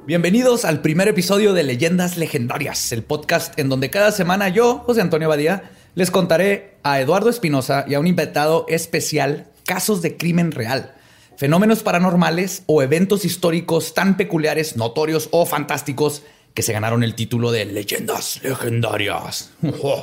Bienvenidos al primer episodio de Leyendas Legendarias, el podcast en donde cada semana yo, José Antonio Badía, les contaré a Eduardo Espinosa y a un invitado especial casos de crimen real, fenómenos paranormales o eventos históricos tan peculiares, notorios o fantásticos que se ganaron el título de Leyendas Legendarias.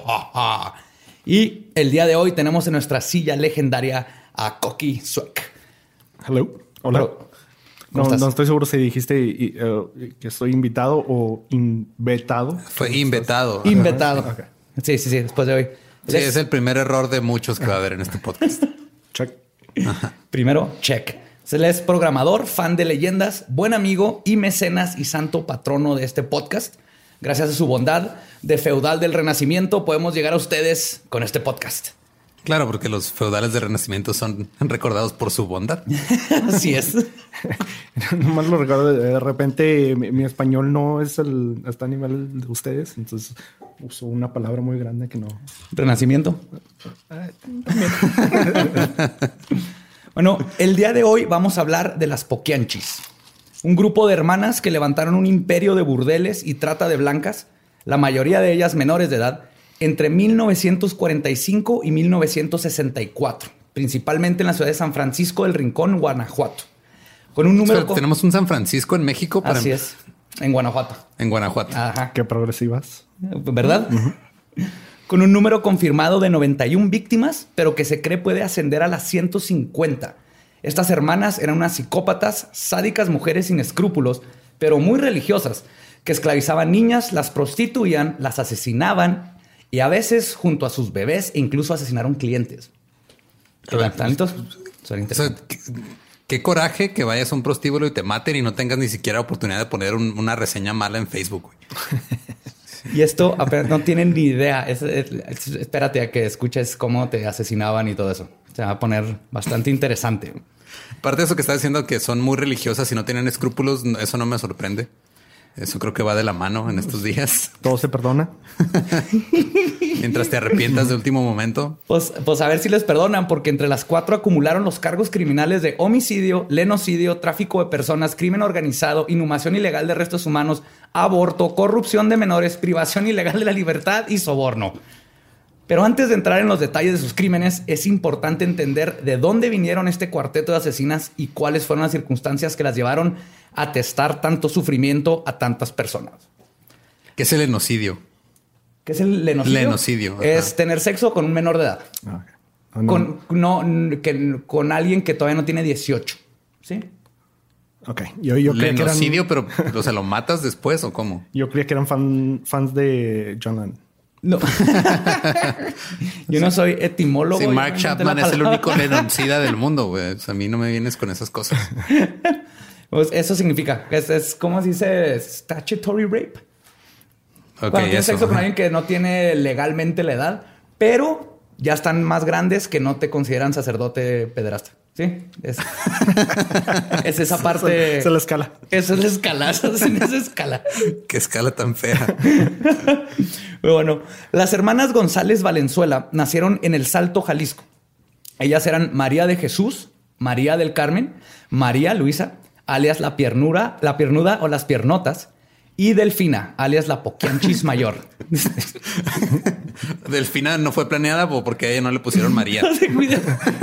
Y el día de hoy tenemos en nuestra silla legendaria a Coqui Suec. Hello. Hola. No estoy seguro si dijiste que estoy invitado o invetado. Fue invitado. Invitado. Okay. Sí, después de hoy. Sí, es el primer error de muchos que va a haber en este podcast. Check. Primero, check. Él es programador, fan de leyendas, buen amigo y mecenas y santo patrono de este podcast. Gracias a su bondad de feudal del Renacimiento podemos llegar a ustedes con este podcast. Claro, porque los feudales del Renacimiento son recordados por su bondad. Así es. Nomás lo recuerdo. De repente mi español no es está a nivel de ustedes. Entonces uso una palabra muy grande que no. Renacimiento. Bueno, el día de hoy vamos a hablar de las Poquianchis. Un grupo de hermanas que levantaron un imperio de burdeles y trata de blancas, la mayoría de ellas menores de edad, entre 1945 y 1964, principalmente en la ciudad de San Francisco del Rincón, Guanajuato. Con un número... Tenemos un San Francisco en México. Así es, en Guanajuato. En Guanajuato. Ajá. Qué progresivas. ¿Verdad? Uh-huh. Con un número confirmado de 91 víctimas, pero que se cree puede ascender a las 150. Estas hermanas eran unas psicópatas, sádicas mujeres sin escrúpulos, pero muy religiosas, que esclavizaban niñas, las prostituían, las asesinaban y a veces junto a sus bebés e incluso asesinaron clientes. Qué coraje que vayas a un prostíbulo y te maten y no tengas ni siquiera oportunidad de poner una reseña mala en Facebook. Y esto no tienen ni idea. Espérate a que escuches cómo te asesinaban y todo eso. Se va a poner bastante interesante. Aparte de eso que estás diciendo que son muy religiosas y no tienen escrúpulos, eso no me sorprende. Eso creo que va de la mano en estos días. Todo se perdona. Mientras te arrepientas de último momento. Pues a ver si les perdonan, porque entre las 4 acumularon los cargos criminales de homicidio, lenocidio, tráfico de personas, crimen organizado, inhumación ilegal de restos humanos, aborto, corrupción de menores, privación ilegal de la libertad y soborno. Pero antes de entrar en los detalles de sus crímenes, es importante entender de dónde vinieron este cuarteto de asesinas y cuáles fueron las circunstancias que las llevaron a testar tanto sufrimiento a tantas personas. ¿Qué es el lenocidio? ¿Qué es el lenocidio? Lenocidio. Es tener sexo con un menor de edad. No. Con alguien que todavía no tiene 18. ¿Sí? Ok. Yo creía lenocidio, pero o sea, ¿lo matas después o cómo? Yo creía que eran fans de John Lennon. No. Yo no soy etimólogo. Sí, Mark Chapman es el único lenocida del mundo, güey. O sea, a mí no me vienes con esas cosas. Pues eso significa. Es como se dice statutory rape. Okay, cuando tienes sexo con alguien que no tiene legalmente la edad, pero ya están más grandes que no te consideran sacerdote pederasta. Sí, es esa parte. Esa es la escala. Esa es la escala. Esa es escala. Qué escala tan fea. Bueno, las hermanas González Valenzuela nacieron en El Salto, Jalisco. Ellas eran María de Jesús, María del Carmen, María Luisa, alias la piernuda o las piernotas, y Delfina, alias la Poquianchis mayor. Delfina no fue planeada porque a ella no le pusieron María. No se cuida.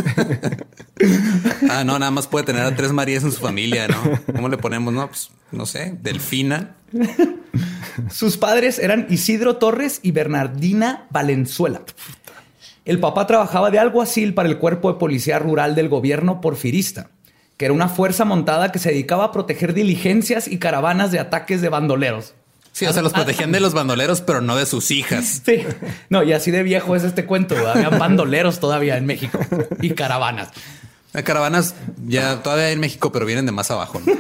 No, nada más puede tener a 3 Marías en su familia, ¿no? ¿Cómo le ponemos? No, pues no sé, Delfina. Sus padres eran Isidro Torres y Bernardina Valenzuela. El papá trabajaba de alguacil para el cuerpo de policía rural del gobierno porfirista, que era una fuerza montada que se dedicaba a proteger diligencias y caravanas de ataques de bandoleros. Sí, o sea, los protegían de los bandoleros, pero no de sus hijas. Sí. No, y así de viejo es este cuento. Había bandoleros todavía en México y caravanas. Caravanas ya todavía hay en México, pero vienen de más abajo, ¿no?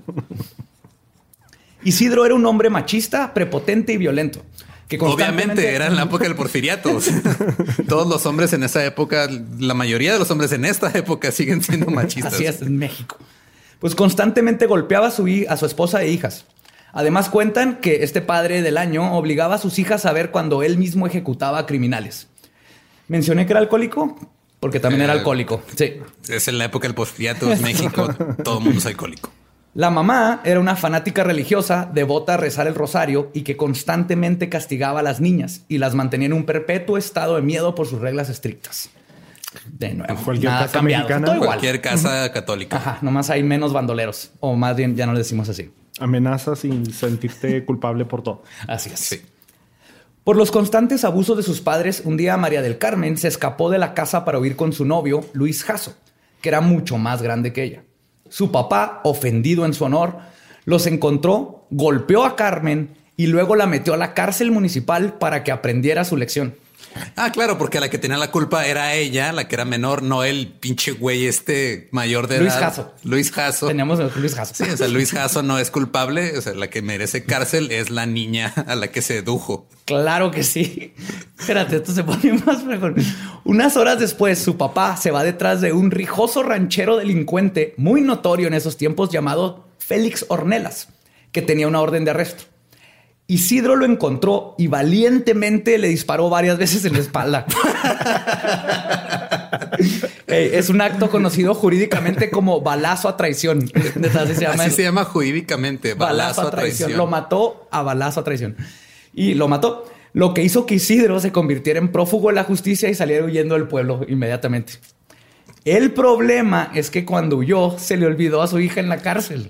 Isidro era un hombre machista, prepotente y violento. Que obviamente era en la época del porfiriato. Todos los hombres en esa época, la mayoría de los hombres en esta época siguen siendo machistas. Así es, en México. Pues constantemente golpeaba a su esposa e hijas. Además cuentan que este padre del año obligaba a sus hijas a ver cuando él mismo ejecutaba a criminales. ¿Mencioné que era alcohólico? Porque también era alcohólico. Sí. Es en la época del porfiriato en México. Todo el mundo es alcohólico. La mamá era una fanática religiosa, devota a rezar el rosario y que constantemente castigaba a las niñas y las mantenía en un perpetuo estado de miedo por sus reglas estrictas. De nuevo, cualquier nada casa cambiado. mexicana. Todo igual. Cualquier casa católica. Ajá, nomás hay menos bandoleros. O más bien, ya no le decimos así. Amenazas sin sentirte culpable por todo. Así es. Sí. Por los constantes abusos de sus padres, un día María del Carmen se escapó de la casa para huir con su novio, Luis Jasso, que era mucho más grande que ella. Su papá, ofendido en su honor, los encontró, golpeó a Carmen y luego la metió a la cárcel municipal para que aprendiera su lección. Ah, claro, porque la que tenía la culpa era ella, la que era menor, no el pinche güey mayor de Luis edad. Jasso. Luis Jasso. Teníamos a Luis Jasso. Sí, o sea, Luis Jasso no es culpable. O sea, la que merece cárcel es la niña a la que sedujo. Claro que sí. Espérate, esto se pone más mejor. Unas horas después, su papá se va detrás de un rijoso ranchero delincuente muy notorio en esos tiempos llamado Félix Ornelas, que tenía una orden de arresto. Isidro lo encontró y valientemente le disparó varias veces en la espalda. Es un acto conocido jurídicamente como balazo a traición. Así se llama jurídicamente, balazo a traición. Lo mató a balazo a traición. Y lo mató. Lo que hizo que Isidro se convirtiera en prófugo de la justicia y saliera huyendo del pueblo inmediatamente. El problema es que cuando huyó se le olvidó a su hija en la cárcel.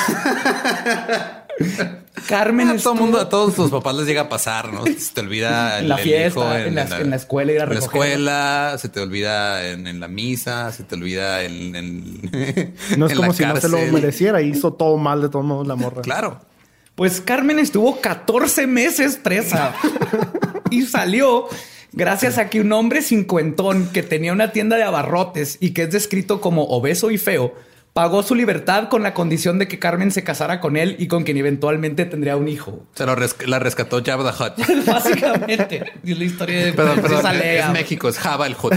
Carmen a todo mundo, a todos los papás les llega a pasar, ¿no? Se te olvida en la fiesta, hijo, en la escuela ir a recogerlo. En la escuela, se te olvida en la misa, se te olvida No es en como la si cárcel. no se lo mereciera. Hizo todo mal de todos modos la morra. Claro. Pues Carmen estuvo 14 meses presa y salió gracias a que un hombre cincuentón que tenía una tienda de abarrotes y que es descrito como obeso y feo, pagó su libertad con la condición de que Carmen se casara con él y con quien eventualmente tendría un hijo. Se la rescató Jabba the Hutt. Básicamente. Es la historia de Perdón, Lea. es México, es Jabba el Hutt.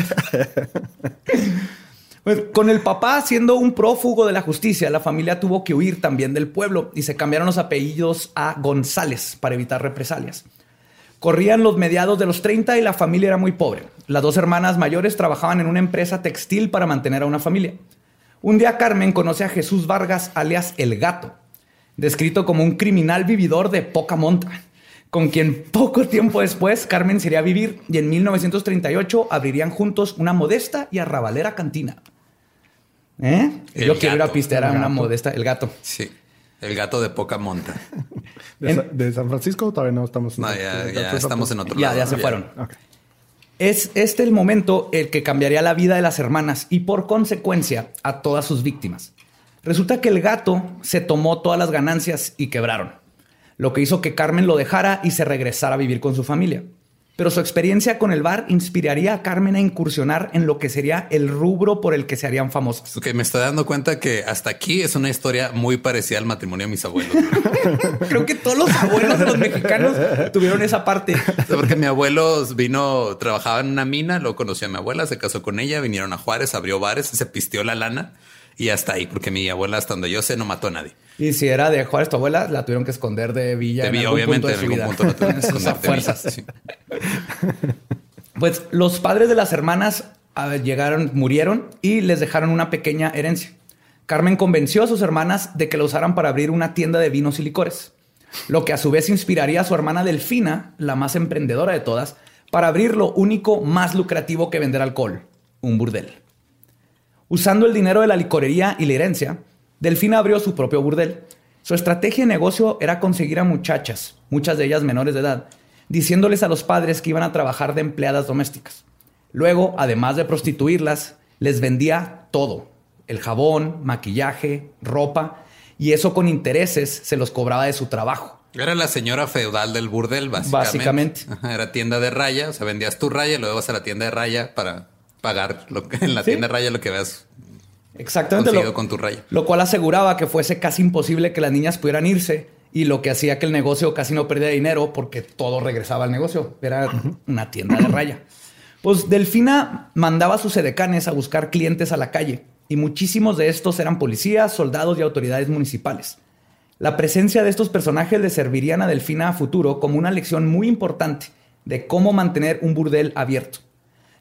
Pues, con el papá siendo un prófugo de la justicia, la familia tuvo que huir también del pueblo y se cambiaron los apellidos a González para evitar represalias. Corrían los mediados de los 30 y la familia era muy pobre. Las dos hermanas mayores trabajaban en una empresa textil para mantener a una familia. Un día Carmen conoce a Jesús Vargas, alias El Gato, descrito como un criminal vividor de poca monta, con quien poco tiempo después Carmen se iría a vivir y en 1938 abrirían juntos una modesta y arrabalera cantina. Yo quiero ir a pistear a una modesta, El Gato. Sí, El Gato de poca monta. ¿De San Francisco todavía no estamos? No, ya estamos en otro ya, lado. Ya se fueron. Okay. Es este el momento el que cambiaría la vida de las hermanas y por consecuencia a todas sus víctimas. Resulta que El Gato se tomó todas las ganancias y quebraron, lo que hizo que Carmen lo dejara y se regresara a vivir con su familia. Pero su experiencia con el bar inspiraría a Carmen a incursionar en lo que sería el rubro por el que se harían famosas. Ok, me estoy dando cuenta que hasta aquí es una historia muy parecida al matrimonio de mis abuelos. Creo que todos los abuelos de los mexicanos tuvieron esa parte. Porque mi abuelo trabajaba en una mina, luego conoció a mi abuela, se casó con ella, vinieron a Juárez, abrió bares, se pisteó la lana y hasta ahí, porque mi abuela, hasta donde yo sé, no mató a nadie. Y si era de Juárez tu abuela, la tuvieron que esconder de Villa. De Villa, obviamente, en algún punto la tuvieron que esconder de Villa. Sí. Pues los padres de las hermanas murieron y les dejaron una pequeña herencia. Carmen convenció a sus hermanas de que la usaran para abrir una tienda de vinos y licores, lo que a su vez inspiraría a su hermana Delfina, la más emprendedora de todas, para abrir lo único más lucrativo que vender alcohol, un burdel. Usando el dinero de la licorería y la herencia, Delfina abrió su propio burdel. Su estrategia de negocio era conseguir a muchachas, muchas de ellas menores de edad, diciéndoles a los padres que iban a trabajar de empleadas domésticas. Luego, además de prostituirlas, les vendía todo: el jabón, maquillaje, ropa, y eso con intereses se los cobraba de su trabajo. Era la señora feudal del burdel, básicamente. Ajá, era tienda de raya, o sea, vendías tu raya y luego vas a la tienda de raya para pagar en la tienda de raya lo que veas. Exactamente. Conseguido con tu raya. Lo cual aseguraba que fuese casi imposible que las niñas pudieran irse y lo que hacía que el negocio casi no perdiera dinero porque todo regresaba al negocio. Era una tienda de raya. Pues Delfina mandaba a sus edecanes a buscar clientes a la calle y muchísimos de estos eran policías, soldados y autoridades municipales. La presencia de estos personajes le servirían a Delfina a futuro como una lección muy importante de cómo mantener un burdel abierto,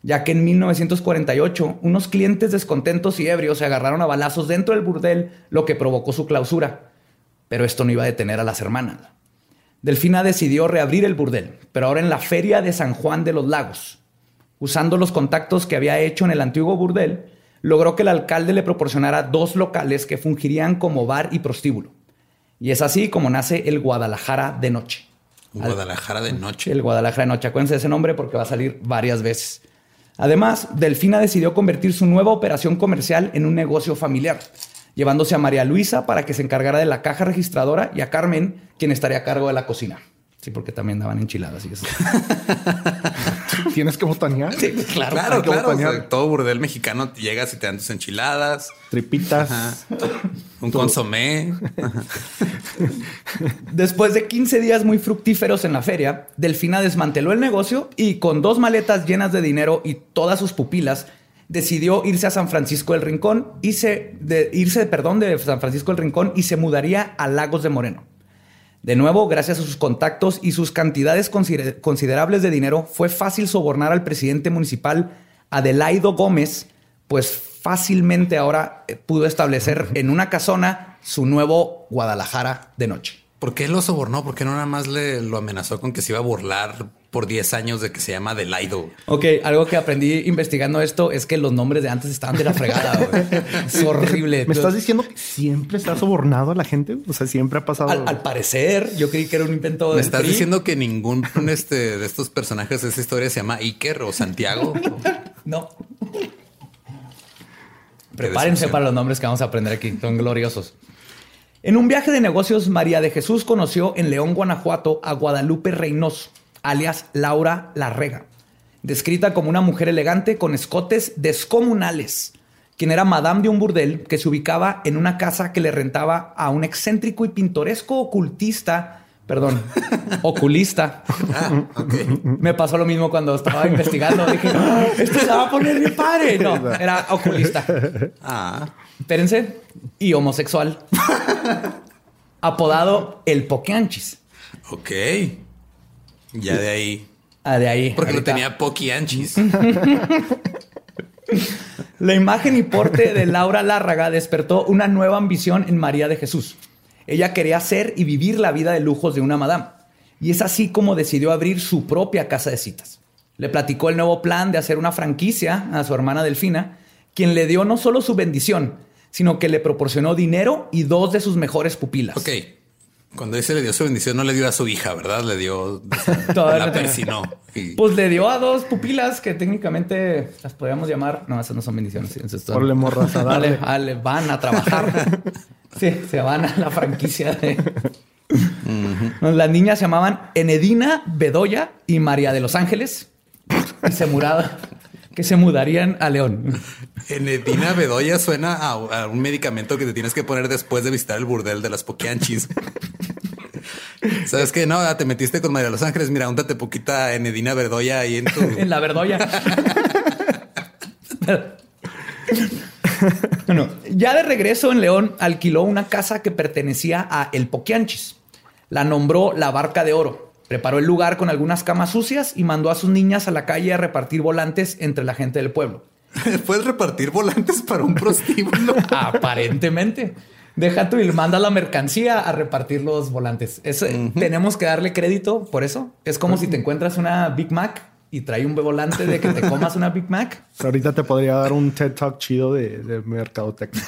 ya que en 1948 unos clientes descontentos y ebrios se agarraron a balazos dentro del burdel, lo que provocó su clausura. Pero esto no iba a detener a las hermanas. Delfina decidió reabrir el burdel, pero ahora en la Feria de San Juan de los Lagos. Usando los contactos que había hecho en el antiguo burdel, logró que el alcalde le proporcionara 2 locales que fungirían como bar y prostíbulo. Y es así como nace el Guadalajara de Noche. Guadalajara de Noche. El Guadalajara de Noche. Acuérdense de ese nombre porque va a salir varias veces. Además, Delfina decidió convertir su nueva operación comercial en un negocio familiar, llevándose a María Luisa para que se encargara de la caja registradora y a Carmen, quien estaría a cargo de la cocina. Sí, porque también daban enchiladas y eso. ¿Tienes que botanear? Sí, claro. O sea, todo burdel mexicano llegas y te dan tus enchiladas. Tripitas. Ajá. Un consomé. Después de 15 días muy fructíferos en la feria, Delfina desmanteló el negocio y con 2 maletas llenas de dinero y todas sus pupilas, decidió irse a San Francisco del Rincón de San Francisco del Rincón y se mudaría a Lagos de Moreno. De nuevo, gracias a sus contactos y sus cantidades considerables de dinero, fue fácil sobornar al presidente municipal Adelaido Gómez, pues fácilmente ahora pudo establecer en una casona su nuevo Guadalajara de Noche. ¿Por qué lo sobornó? ¿Por qué no nada más lo amenazó con que se iba a burlar por 10 años de que se llama Adelaido? Ok, algo que aprendí investigando esto es que los nombres de antes estaban de la fregada, güey. Es horrible. ¿Me estás diciendo que siempre se ha sobornado a la gente? O sea, siempre ha pasado. Al parecer, yo creí que era un invento de. ¿Me estás diciendo que ningún de estos personajes de esa historia se llama Iker o Santiago? No. Prepárense para los nombres que vamos a aprender aquí. Son gloriosos. En un viaje de negocios, María de Jesús conoció en León, Guanajuato, a Guadalupe Reynoso, alias Laura Larrega, descrita como una mujer elegante con escotes descomunales, quien era madame de un burdel que se ubicaba en una casa que le rentaba a un excéntrico y pintoresco oculista. Okay. Me pasó lo mismo cuando estaba investigando. Dije, esto se va a poner bien padre. No, era oculista. Espérense. Y homosexual. Apodado el Poquianchis. Ok. Ya de ahí. De ahí. Porque ahorita lo tenía Poquianchis. La imagen y porte de Laura Lárraga despertó una nueva ambición en María de Jesús. Ella quería ser y vivir la vida de lujos de una madame. Y es así como decidió abrir su propia casa de citas. Le platicó el nuevo plan de hacer una franquicia a su hermana Delfina, quien le dio no solo su bendición, sino que le proporcionó dinero y 2 de sus mejores pupilas. Ok. Cuando dice le dio su bendición, no le dio a su hija, ¿verdad? Le dio... la persinó. Pues le dio a 2 pupilas que técnicamente las podríamos llamar... No, esas no son bendiciones. Por morraza, dale. Van a trabajar. Sí, se van a la franquicia de... Las niñas se llamaban Enedina Bedoya y María de los Ángeles. Que se mudarían a León. Enedina Bedoya suena a un medicamento que te tienes que poner después de visitar el burdel de las Poquianchis. ¿Sabes qué? No, te metiste con María de los Ángeles. Mira, úntate poquita Enedina Bedoya ahí en tu... En la Bedoya. Bueno, ya de regreso en León, alquiló una casa que pertenecía a El Poquianchis. La nombró La Barca de Oro. Preparó el lugar con algunas camas sucias y mandó a sus niñas a la calle a repartir volantes entre la gente del pueblo. ¿Puedes repartir volantes para un prostíbulo? Aparentemente. Deja tú y manda la mercancía a repartir los volantes. Tenemos que darle crédito por eso. Es como si te encuentras una Big Mac y trae un volante de que te comas una Big Mac. Ahorita te podría dar un TED Talk chido de mercadotecnia.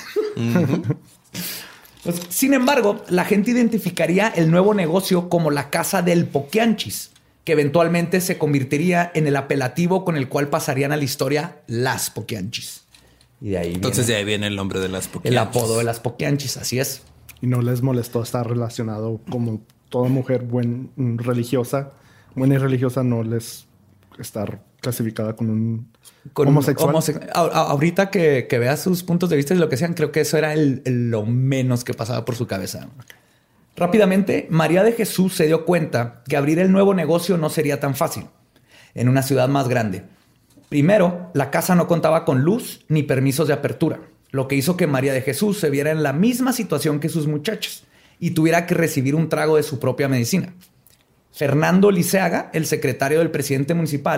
Pues, sin embargo, la gente identificaría el nuevo negocio como la Casa del Poquianchis, que eventualmente se convertiría en el apelativo con el cual pasarían a la historia las Poquianchis. Y de ahí de ahí viene el nombre de las Poquianchis. El apodo de las Poquianchis, así es. Y no les molestó estar relacionado como toda mujer buena y religiosa, no les estar clasificada con un homosexual. Ahorita que veas sus puntos de vista y lo que sean, creo que eso era lo menos que pasaba por su cabeza. Rápidamente, María de Jesús se dio cuenta que abrir el nuevo negocio no sería tan fácil en una ciudad más grande. Primero, la casa no contaba con luz ni permisos de apertura, lo que hizo que María de Jesús se viera en la misma situación que sus muchachos y tuviera que recibir un trago de su propia medicina. Fernando Liceaga, el secretario del presidente municipal,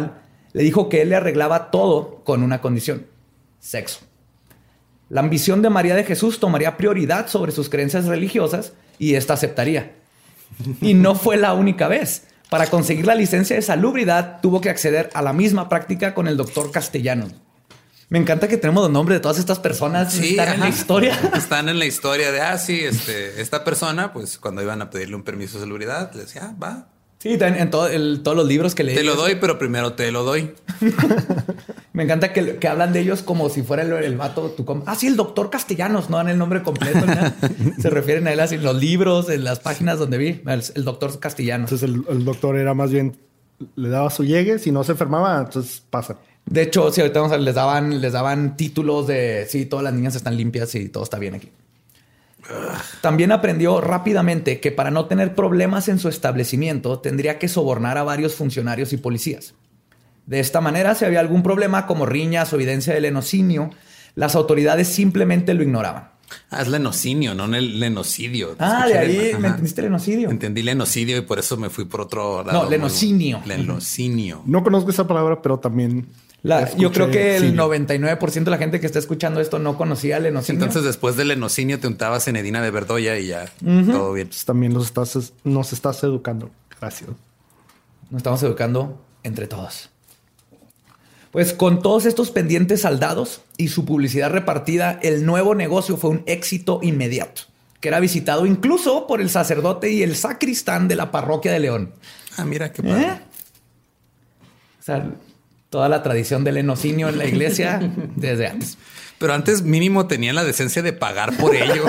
le dijo que él le arreglaba todo con una condición: sexo. La ambición de María de Jesús tomaría prioridad sobre sus creencias religiosas y ésta aceptaría. Y no fue la única vez. Para conseguir la licencia de salubridad, tuvo que acceder a la misma práctica con el doctor Castellanos. Me encanta que tenemos los nombres de todas estas personas que están en la historia. Están en la historia de, esta persona, pues cuando iban a pedirle un permiso de salubridad, le decía, va. Sí, en todos los libros que leí. Te lo doy, pero primero te lo doy. Me encanta que hablan de ellos como si fuera el vato. Sí, el doctor Castellanos. No dan el nombre completo. ¿No? Se refieren a él así en los libros, en las páginas donde vi. El doctor Castellanos. Entonces el doctor era más bien, le daba su llegue. Si no se enfermaba, entonces pasa. De hecho, sí, ahorita vamos a ver, les daban títulos de sí, todas las niñas están limpias y todo está bien aquí. También aprendió rápidamente que para no tener problemas en su establecimiento tendría que sobornar a varios funcionarios y policías. De esta manera, si había algún problema como riñas o evidencia de lenocinio, las autoridades simplemente lo ignoraban. Es lenocinio, no el lenocidio. De ahí me entendiste lenocidio. Entendí lenocidio y por eso me fui por otro lado. No, lenocinio. Lenocinio. No conozco esa palabra, pero también... Yo creo que el 99% de la gente que está escuchando esto no conocía lenocinio. Entonces, después del lenocinio te untabas en Edina de Verdoya y ya todo bien. Pues también nos estás educando. Gracias. Nos estamos educando entre todos. Pues con todos estos pendientes saldados y su publicidad repartida, el nuevo negocio fue un éxito inmediato, que era visitado incluso por el sacerdote y el sacristán de la parroquia de León. Mira qué padre. O sea, toda la tradición del lenocinio en la iglesia desde antes. Pero antes mínimo tenían la decencia de pagar por ello.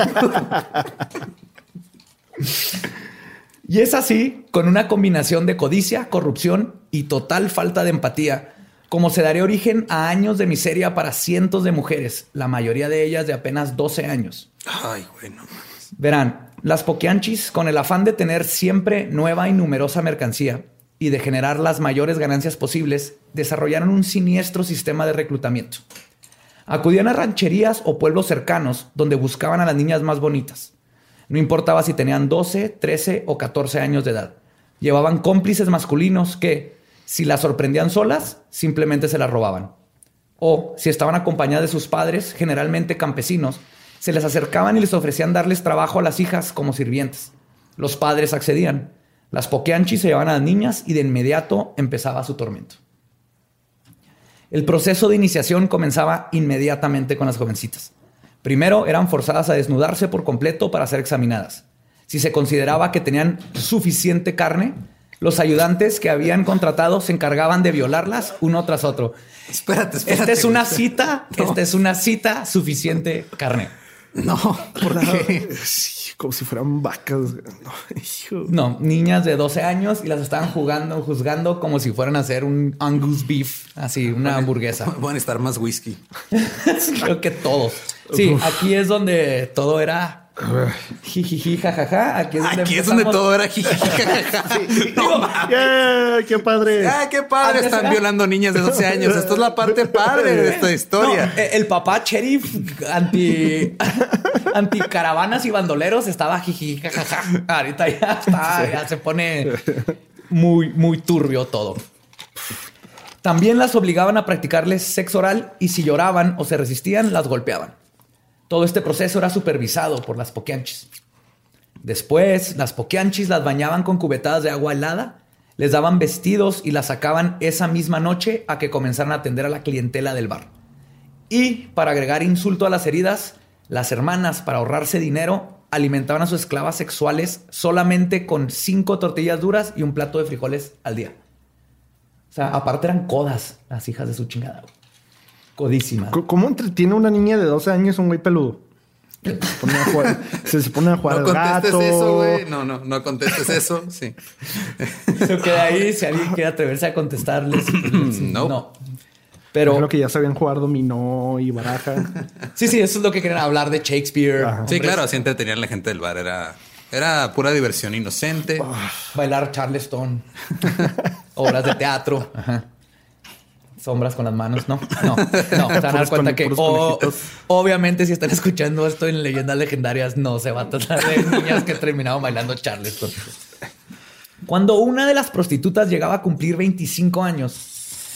Y es así, con una combinación de codicia, corrupción y total falta de empatía, como se daría origen a años de miseria para cientos de mujeres, la mayoría de ellas de apenas 12 años. Ay, bueno. Verán, las poquianchis, con el afán de tener siempre nueva y numerosa mercancía y de generar las mayores ganancias posibles, desarrollaron un siniestro sistema de reclutamiento. Acudían a rancherías o pueblos cercanos donde buscaban a las niñas más bonitas. No importaba si tenían 12, 13 o 14 años de edad. Llevaban cómplices masculinos que, si las sorprendían solas, simplemente se las robaban. O, si estaban acompañadas de sus padres, generalmente campesinos, se les acercaban y les ofrecían darles trabajo a las hijas como sirvientes. Los padres accedían. Las poquianchis se llevaban a las niñas y de inmediato empezaba su tormento. El proceso de iniciación comenzaba inmediatamente con las jovencitas. Primero eran forzadas a desnudarse por completo para ser examinadas. Si se consideraba que tenían suficiente carne, los ayudantes que habían contratado se encargaban de violarlas uno tras otro. Espérate. Esta es una cita. No. Esta es una cita suficiente carne. No, ¿por qué? Sí, como si fueran vacas. No, niñas de 12 años y las estaban juzgando como si fueran a hacer un Angus beef, así, una hamburguesa. Van a estar más whisky. Creo que todos. Sí, aquí es donde todo era jijiji, jajaja. Aquí es donde todo era jijiji, jajaja. Sí. ¡Qué padre! ¡Qué padre! Están violando niñas de 12 años. Esto es la parte padre de esta historia. No, el papá sheriff anti caravanas y bandoleros estaba jijiji, jajaja. Ahorita ya está, ya se pone muy, muy turbio todo. También las obligaban a practicarles sexo oral y si lloraban o se resistían, las golpeaban. Todo este proceso era supervisado por las poquianchis. Después, las poquianchis las bañaban con cubetadas de agua helada, les daban vestidos y las sacaban esa misma noche a que comenzaran a atender a la clientela del bar. Y, para agregar insulto a las heridas, las hermanas, para ahorrarse dinero, alimentaban a sus esclavas sexuales solamente con 5 tortillas duras y un plato de frijoles al día. O sea, aparte eran codas las hijas de su chingada. Codísima. ¿Cómo entretiene una niña de 12 años un güey peludo? Se pone a jugar al gato. No contestes eso, güey. No contestes eso. Sí. Se queda ahí. Si alguien quiere atreverse a contestarles. No. Pero creo que ya sabían jugar dominó y baraja. Sí, eso es lo que querían hablar de Shakespeare. Sí, claro. Así entretenían a la gente del bar. Era pura diversión inocente. Bailar Charleston. Obras de teatro. Ajá. Sombras con las manos, no. Se van a dar cuenta que obviamente si están escuchando esto en Leyendas Legendarias no se va a tratar de niñas que terminaban bailando Charleston. Cuando una de las prostitutas llegaba a cumplir 25 años,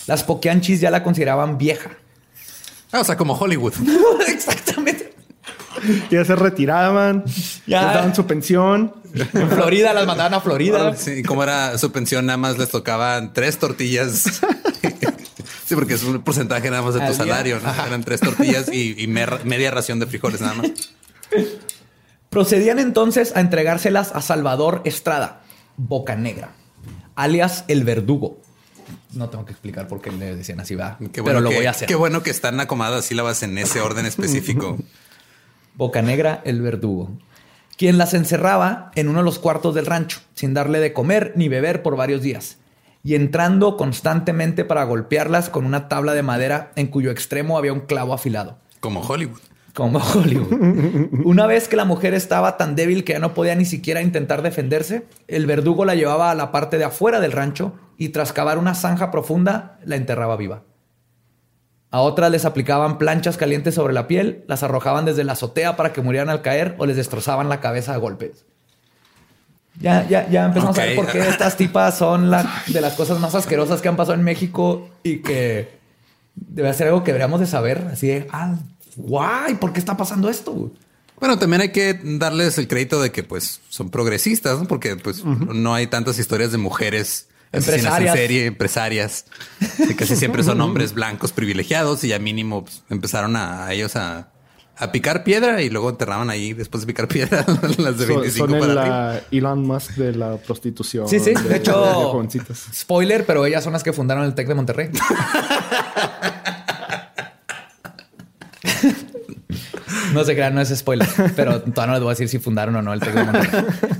Las poquianchis ya la consideraban vieja. O sea, como Hollywood. Exactamente. Ya se retiraban, Ya. les daban su pensión. En Florida las mandaban a Florida. Sí, como era su pensión, nada más les tocaban 3 tortillas. Sí, porque es un porcentaje nada más de tu Al día. salario, ¿no? Eran 3 tortillas y media ración de frijoles nada más. Procedían entonces a entregárselas a Salvador Estrada, Bocanegra, alias el Verdugo. No tengo que explicar por qué le decían así, va, pero lo voy a hacer. Qué bueno que están acomodadas sílabas en ese orden específico. Bocanegra, el Verdugo, quien las encerraba en uno de los cuartos del rancho, sin darle de comer ni beber por varios días, y entrando constantemente para golpearlas con una tabla de madera en cuyo extremo había un clavo afilado. Como Hollywood. Como Hollywood. Una vez que la mujer estaba tan débil que ya no podía ni siquiera intentar defenderse, el verdugo la llevaba a la parte de afuera del rancho y tras cavar una zanja profunda, la enterraba viva. A otras les aplicaban planchas calientes sobre la piel, las arrojaban desde la azotea para que murieran al caer o les destrozaban la cabeza a golpes. Ya empezamos a ver por qué estas tipas son de las cosas más asquerosas que han pasado en México y que debe ser algo que deberíamos de saber. Así de, guay, ¿por qué está pasando esto? Bueno, también hay que darles el crédito de que pues son progresistas, ¿no? Porque pues no hay tantas historias de mujeres asesinas en serie, empresarias, que casi siempre son hombres blancos privilegiados y ya mínimo pues, empezaron a ellos a picar piedra y luego enterraban ahí después de picar piedra las de 25 son para la Elon Musk de la prostitución. Sí. De hecho, de jovencitas. Spoiler, pero ellas son las que fundaron el TEC de Monterrey. No se crean, no es spoiler, pero todavía no les voy a decir si fundaron o no el TEC de Monterrey.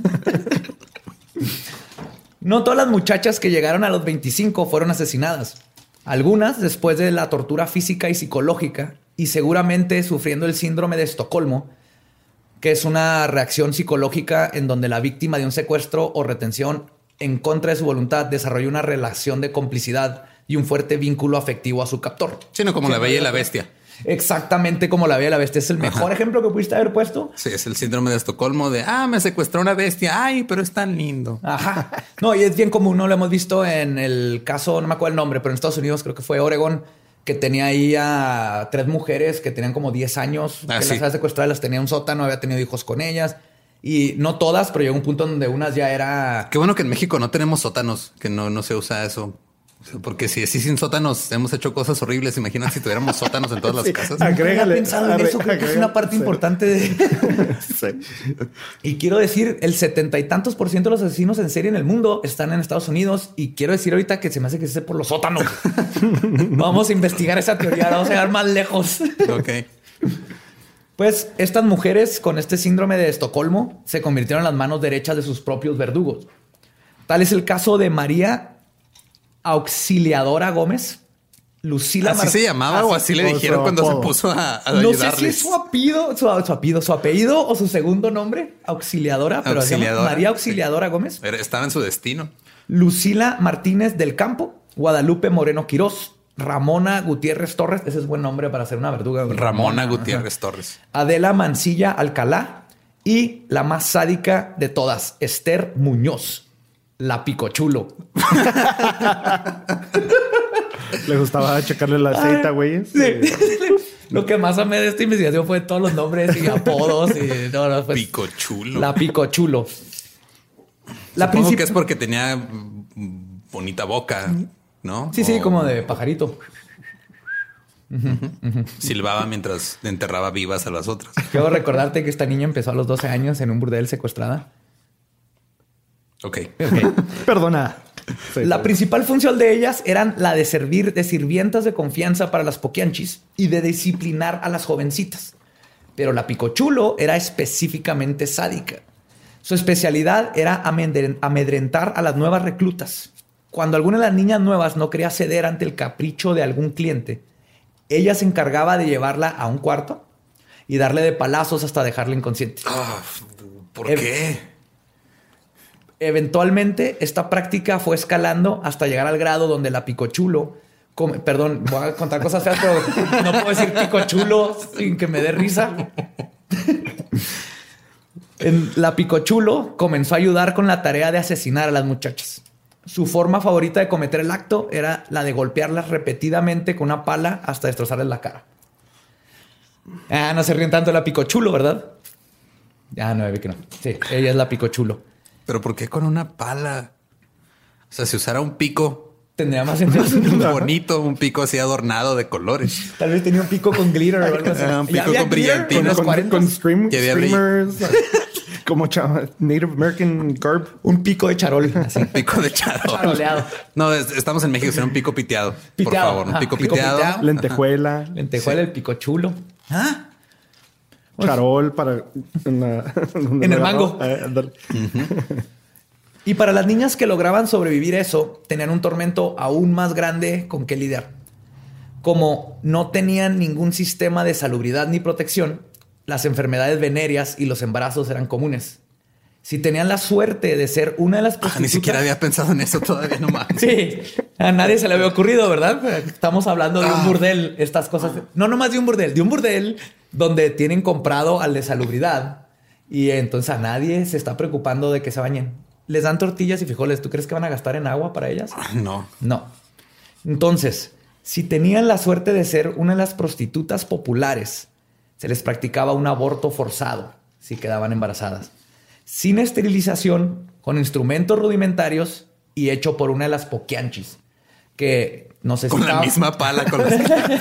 No todas las muchachas que llegaron a los 25 fueron asesinadas. Algunas después de la tortura física y psicológica y seguramente sufriendo el síndrome de Estocolmo, que es una reacción psicológica en donde la víctima de un secuestro o retención en contra de su voluntad desarrolla una relación de complicidad y un fuerte vínculo afectivo a su captor. Sí, no como la Bella y la Bestia. Exactamente como la Bella y la Bestia. Es el mejor ejemplo que pudiste haber puesto. Sí, es el síndrome de Estocolmo de, me secuestró una bestia. Ay, pero es tan lindo. Ajá. No, y es bien común, ¿no? Lo hemos visto en el caso, no me acuerdo el nombre, pero en Estados Unidos creo que fue Oregon, que tenía ahí a 3 mujeres que tenían como 10 años. Que las había secuestrado, las tenía en un sótano, había tenido hijos con ellas. Y no todas, pero llegó un punto donde unas ya era... Qué bueno que en México no tenemos sótanos, que no se usa eso. Porque si así sin sótanos hemos hecho cosas horribles, imagínate si tuviéramos sótanos en todas las casas. Agrégale. He pensado en eso, creo que es una parte importante de... Y quiero decir, el 70 y tantos % de los asesinos en serie en el mundo están en Estados Unidos. Y quiero decir ahorita que se me hace que es por los sótanos. Vamos a investigar esa teoría, vamos a llegar más lejos. Ok. Pues estas mujeres con este síndrome de Estocolmo se convirtieron en las manos derechas de sus propios verdugos. Tal es el caso de María Auxiliadora Gómez, Lucila ¿Así se llamaba o así le dijeron cuando se puso a no ayudarles? sé si es su apellido o su segundo nombre, Auxiliadora, pero se llama María Auxiliadora Gómez. Pero estaba en su destino. Lucila Martínez del Campo, Guadalupe Moreno Quirós, Ramona Gutiérrez Torres, ese es buen nombre para ser una verduga. Ramona Gutiérrez Torres. Adela Mancilla Alcalá y la más sádica de todas, Esther Muñoz. La Picochulo. Le gustaba checarle la aceita, güey. Sí. Lo que más amé de esta investigación fue todos los nombres y apodos. Y no, pues, Picochulo. La Picochulo. Supongo que es porque tenía bonita boca, ¿no? Sí, como de pajarito. Silbaba mientras enterraba vivas a las otras. Quiero recordarte que esta niña empezó a los 12 años en un burdel secuestrada. Ok. Perdona. La principal función de ellas eran la de servir de sirvientas de confianza para las poquianchis y de disciplinar a las jovencitas. Pero la Picochulo era específicamente sádica. Su especialidad era amedrentar a las nuevas reclutas. Cuando alguna de las niñas nuevas no quería ceder ante el capricho de algún cliente, ella se encargaba de llevarla a un cuarto y darle de palazos hasta dejarla inconsciente. ¿Por qué? Eventualmente, esta práctica fue escalando hasta llegar al grado donde la Picochulo... Perdón, voy a contar cosas feas, pero no puedo decir Picochulo sin que me dé risa. La Picochulo comenzó a ayudar con la tarea de asesinar a las muchachas. Su forma favorita de cometer el acto era la de golpearlas repetidamente con una pala hasta destrozarles la cara. Ah, no se ríen tanto de la picochulo, ¿verdad? Ah, no, vi que no. Sí, ella es la picochulo. ¿Pero por qué con una pala? O sea, si usara un pico... Tendría más sentido. Bonito, un pico así adornado de colores. Tal vez tenía un pico con glitter o algo así. Un pico con brillantina. Con streamers. Como Native American garb. Un pico de charol. Así. Un pico de charol. Charoleado. No, estamos en México. Será un pico piteado. Por favor, un pico pico piteado. Lentejuela. Lentejuela, el pico chulo. ¿Ah? Charol para... En el mango. Y para las niñas que lograban sobrevivir eso, tenían un tormento aún más grande con que lidiar. Como no tenían ningún sistema de salubridad ni protección, las enfermedades venéreas y los embarazos eran comunes. Si tenían la suerte de ser una de las prostitutas... Ni siquiera había pensado en eso todavía, no más. Sí, a nadie se le había ocurrido, ¿verdad? Estamos hablando de un burdel, estas cosas. No nomás de un burdel donde tienen comprado al de salubridad. Y entonces a nadie se está preocupando de que se bañen. Les dan tortillas y frijoles. ¿Tú crees que van a gastar en agua para ellas? No. No. Entonces, si tenían la suerte de ser una de las prostitutas populares, se les practicaba un aborto forzado si quedaban embarazadas. Sin esterilización, con instrumentos rudimentarios y hecho por una de las poquianchis. Que no sé si... Con la misma pala. Con los...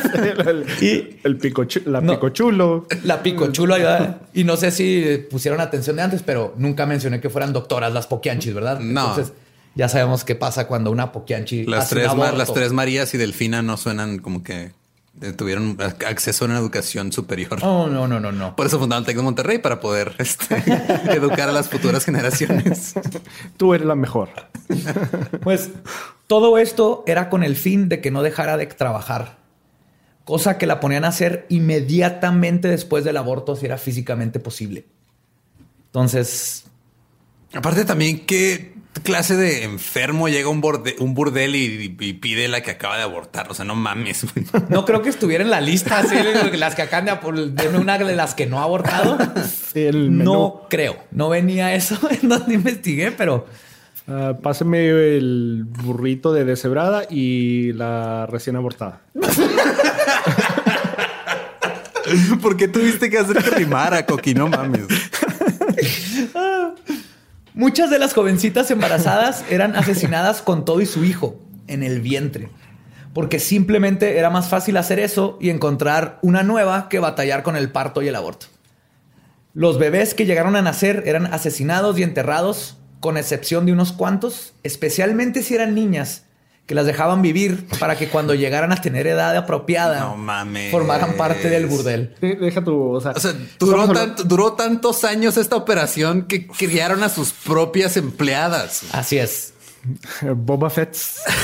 picochulo. La picochulo ayuda. Y no sé si pusieron atención de antes, pero nunca mencioné que fueran doctoras las poquianchis, ¿verdad? No. Entonces ya sabemos qué pasa cuando una poquianchi Las hace un aborto. las tres Marías y Delfina no suenan como que tuvieron acceso a una educación superior. Oh, no. Por eso fundaron el TEC de Monterrey, para poder educar a las futuras generaciones. Tú eres la mejor. Pues todo esto era con el fin de que no dejara de trabajar. Cosa que la ponían a hacer inmediatamente después del aborto si era físicamente posible. Entonces... Aparte también, ¿qué clase de enfermo llega a un burdel y pide la que acaba de abortar? O sea, no mames. No creo que estuviera en la lista así, las que acaban de una de las que no ha abortado. No creo. No venía eso en donde investigué, pero... páseme el burrito de deshebrada y la recién abortada. ¿Por qué tuviste que hacer que rimara, Coqui? No mames. Muchas de las jovencitas embarazadas eran asesinadas con todo y su hijo en el vientre, porque simplemente era más fácil hacer eso y encontrar una nueva que batallar con el parto y el aborto. Los bebés que llegaron a nacer eran asesinados y enterrados, con excepción de unos cuantos, especialmente si eran niñas, que las dejaban vivir para que cuando llegaran a tener edad apropiada, no mames, formaran parte del burdel. Deja tu... O sea duró tantos años esta operación que criaron a sus propias empleadas. Así es. Boba Fett.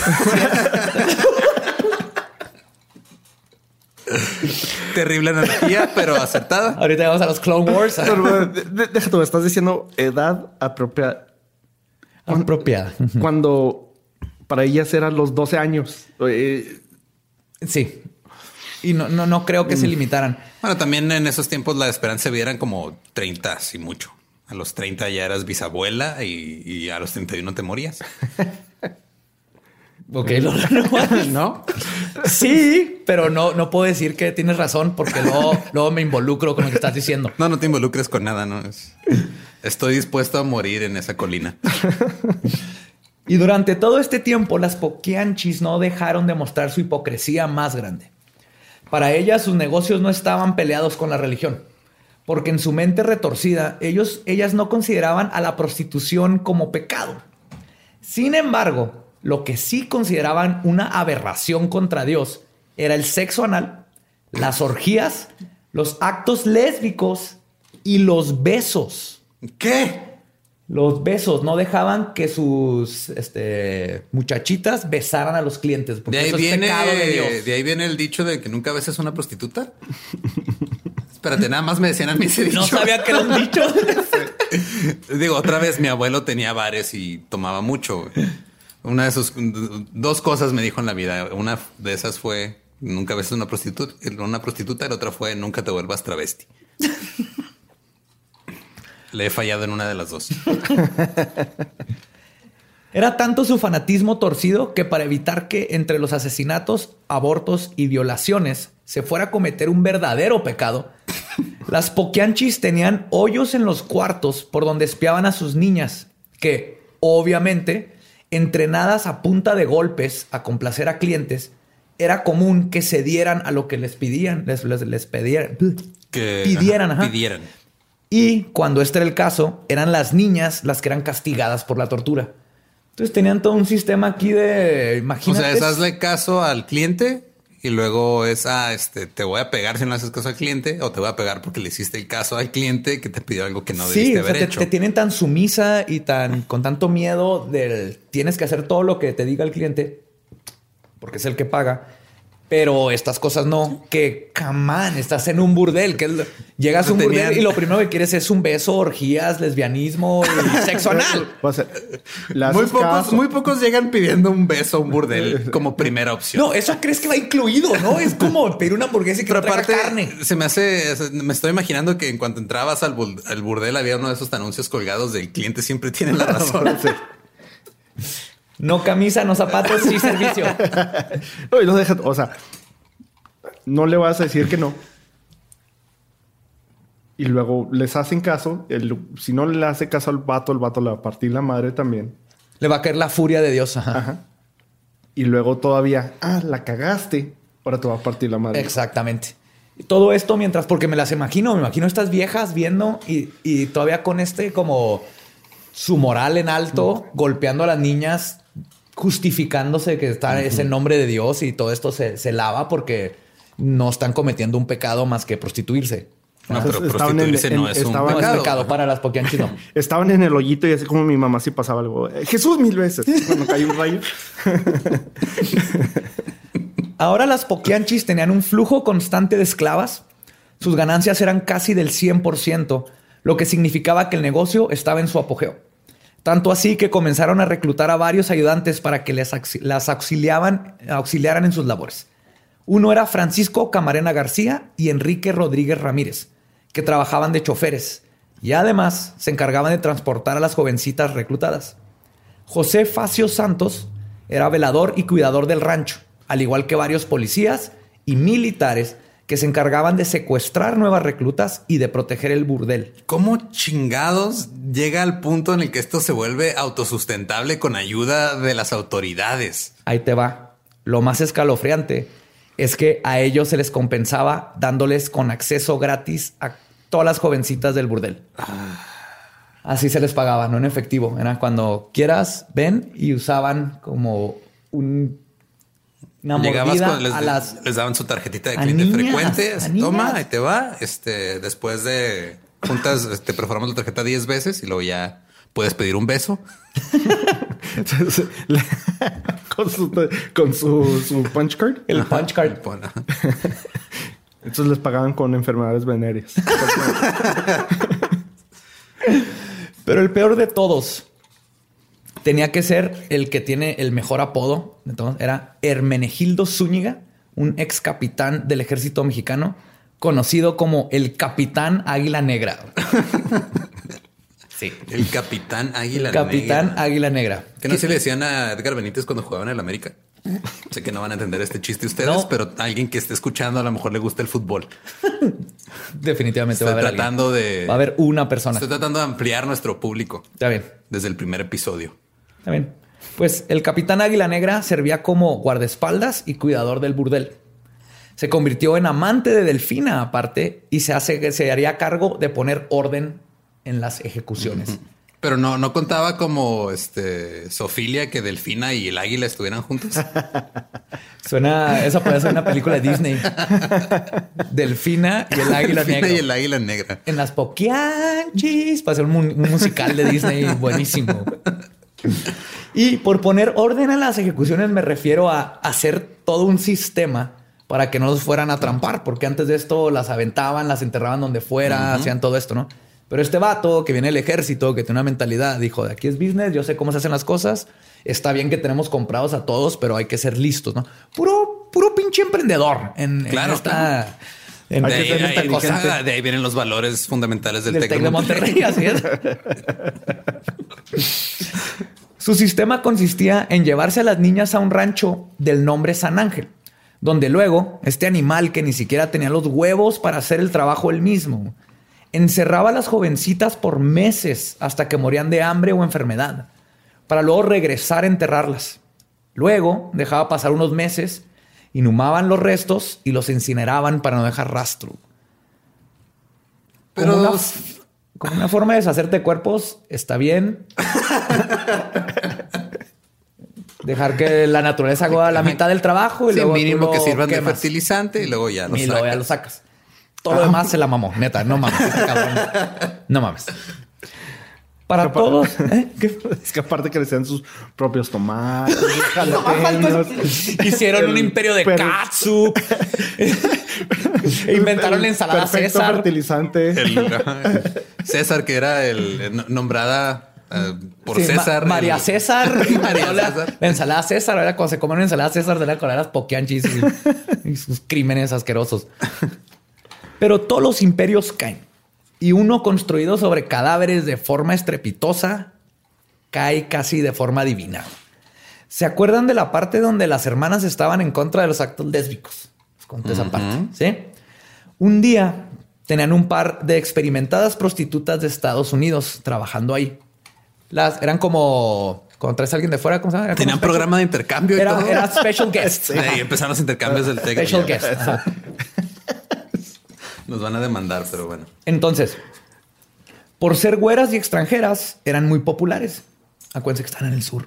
Terrible analogía, pero acertada. Ahorita vamos a los Clone Wars. Deja tú, estás diciendo edad apropiada. Apropiada. Cuando para ellas eran los 12 años. Sí. Y no creo que se limitaran. Bueno, también en esos tiempos la esperanza de vida eran como 30, si mucho. A los 30 ya eras bisabuela y a los 31 te morías. Ok, ¿no? Sí, pero no puedo decir que tienes razón porque luego me involucro con lo que estás diciendo. No te involucres con nada, ¿no? Estoy dispuesto a morir en esa colina. Y durante todo este tiempo, las poquianchis no dejaron de mostrar su hipocresía más grande. Para ellas, sus negocios no estaban peleados con la religión, porque en su mente retorcida, ellas no consideraban a la prostitución como pecado. Sin embargo, lo que sí consideraban una aberración contra Dios era el sexo anal, las orgías, los actos lésbicos y los besos. ¿Qué? Los besos. No dejaban que sus muchachitas besaran a los clientes. Porque de ahí eso es pecado de Dios. De ahí viene el dicho de que nunca beses a una prostituta. Espérate, nada más me decían a mí ese dicho. No sabía que era un dicho. Digo, otra vez mi abuelo tenía bares y tomaba mucho. Una de sus dos cosas me dijo en la vida. Una de esas fue nunca beses a una prostituta. La otra fue nunca te vuelvas travesti. Le he fallado en una de las dos. Era tanto su fanatismo torcido que para evitar que entre los asesinatos, abortos y violaciones se fuera a cometer un verdadero pecado, las Poquianchis tenían hoyos en los cuartos por donde espiaban a sus niñas, que, obviamente, entrenadas a punta de golpes a complacer a clientes, era común que cedieran a lo que les pedían, les pidieran. Pidieran. Y cuando este era el caso, eran las niñas las que eran castigadas por la tortura. Entonces tenían todo un sistema aquí de, imagínate. O sea, es hazle caso al cliente y luego es, te voy a pegar si no haces caso al cliente, o te voy a pegar porque le hiciste el caso al cliente que te pidió algo que no debiste haber hecho. Te tienen tan sumisa y con tanto miedo del tienes que hacer todo lo que te diga el cliente porque es el que paga. Pero estas cosas no, que camán, estás en un burdel, llegas a un burdel y lo primero que quieres es un beso, orgías, lesbianismo y sexo anal. O sea, muy pocos llegan pidiendo un beso a un burdel como primera opción. No, eso crees que va incluido, ¿no? Es como pedir una hamburguesa y que no traiga carne. Me estoy imaginando que en cuanto entrabas al burdel había uno de esos anuncios colgados del cliente siempre tiene la razón. No camisa, no zapatos, sí servicio. No, y no deja, o sea, no le vas a decir que no. Y luego les hacen caso. Si no le hace caso al vato, el vato le va a partir la madre también. Le va a caer la furia de Dios. Ajá. Y luego todavía, la cagaste. Ahora te va a partir la madre. Exactamente. Todo esto mientras, porque me imagino estas viejas viendo y todavía con como su moral en alto, golpeando a las niñas, justificándose que es en nombre de Dios y todo esto se lava porque no están cometiendo un pecado más que prostituirse. No, pero prostituirse no es un pecado. No es pecado para las Poquianchis, no. Estaban en el hoyito y así como mi mamá sí pasaba algo. Jesús 1000 veces cuando cayó un rayo. Ahora las Poquianchis tenían un flujo constante de esclavas. Sus ganancias eran casi del 100%, lo que significaba que el negocio estaba en su apogeo. Tanto así que comenzaron a reclutar a varios ayudantes para que las auxiliaran en sus labores. Uno era Francisco Camarena García y Enrique Rodríguez Ramírez, que trabajaban de choferes y además se encargaban de transportar a las jovencitas reclutadas. José Facio Santos era velador y cuidador del rancho, al igual que varios policías y militares que se encargaban de secuestrar nuevas reclutas y de proteger el burdel. ¿Cómo chingados llega al punto en el que esto se vuelve autosustentable con ayuda de las autoridades? Ahí te va. Lo más escalofriante es que a ellos se les compensaba dándoles con acceso gratis a todas las jovencitas del burdel. Así se les pagaba, no en efectivo. Era cuando quieras, ven, y usaban como una mordida les daban su tarjetita de cliente frecuente. Toma, ahí te va. Después de juntas, te perforamos la tarjeta 10 veces y luego ya puedes pedir un beso. con su punch card. El punch card. Entonces les pagaban con enfermedades venéreas. Pero el peor de todos tenía que ser el que tiene el mejor apodo. Entonces era Hermenegildo Zúñiga, un ex capitán del ejército mexicano, conocido como el Capitán Águila Negra. Sí. El Capitán Águila Negra. Capitán Águila Negra. ¿Qué no se le decían a Edgar Benítez cuando jugaban en el América? Sé que no van a entender este chiste ustedes, pero a alguien que esté escuchando a lo mejor le gusta el fútbol. Definitivamente va a haber una persona. Estoy tratando de ampliar nuestro público. Está bien. Desde el primer episodio. Está bien. Pues el Capitán Águila Negra servía como guardaespaldas y cuidador del burdel. Se convirtió en amante de Delfina aparte y se haría cargo de poner orden en las ejecuciones. Pero no contaba como Sofilia, que Delfina y el águila estuvieran juntos. Esa puede ser una película de Disney. Delfina y el águila negra. Y el águila negra. En las Poquianchis. Para ser un musical de Disney buenísimo. Y por poner orden a las ejecuciones me refiero a hacer todo un sistema para que no los fueran a trampar. Porque antes de esto las aventaban, las enterraban donde fuera, hacían todo esto, ¿no? Pero este vato que viene del ejército, que tiene una mentalidad, dijo, de aquí es business, yo sé cómo se hacen las cosas. Está bien que tenemos comprados a todos, pero hay que ser listos, ¿no? Puro pinche emprendedor en esta cosa. De ahí vienen los valores fundamentales del Tec de Monterrey. Así es. Su sistema consistía en llevarse a las niñas a un rancho del nombre San Ángel, donde luego este animal, que ni siquiera tenía los huevos para hacer el trabajo él mismo, encerraba a las jovencitas por meses hasta que morían de hambre o enfermedad, para luego regresar a enterrarlas. Luego dejaba pasar unos meses, inhumaban los restos y los incineraban para no dejar rastro. Pero como una forma de deshacerte de cuerpos, está bien. Dejar que la naturaleza haga la mitad del trabajo y sí, luego mínimo que sirvan de quemas. fertilizante y luego ya lo Y sacas. luego ya lo sacas. Todo lo demás se la mamó. Neta, no mames. Este cabrón. No mames. Para todos. ¿Qué? Es que aparte crecían sus propios tomates, jalapeños. Hicieron un imperio de katsu. E inventaron la ensalada perfecto César. fertilizante. César, que era nombrada por Sí, César. María César. María La César. ensalada César. Era cuando se comen una ensalada César de la con las pokeanchis y sus crímenes asquerosos. Pero todos los imperios caen. Y uno construido sobre cadáveres de forma estrepitosa cae casi de forma divina. ¿Se acuerdan de la parte donde las hermanas estaban en contra de los actos lésbicos? Les conté esa parte, ¿sí? Un día tenían un par de experimentadas prostitutas de Estados Unidos trabajando ahí. Eran como... Cuando traes a alguien de fuera, ¿cómo se llama? Era Tenían como programa de intercambio y todo. Era special guest. Y empezaron los intercambios del TEC. Special guest. Ajá. Nos van a demandar, pero bueno. Entonces, por ser güeras y extranjeras, eran muy populares. Acuérdense que están en el sur.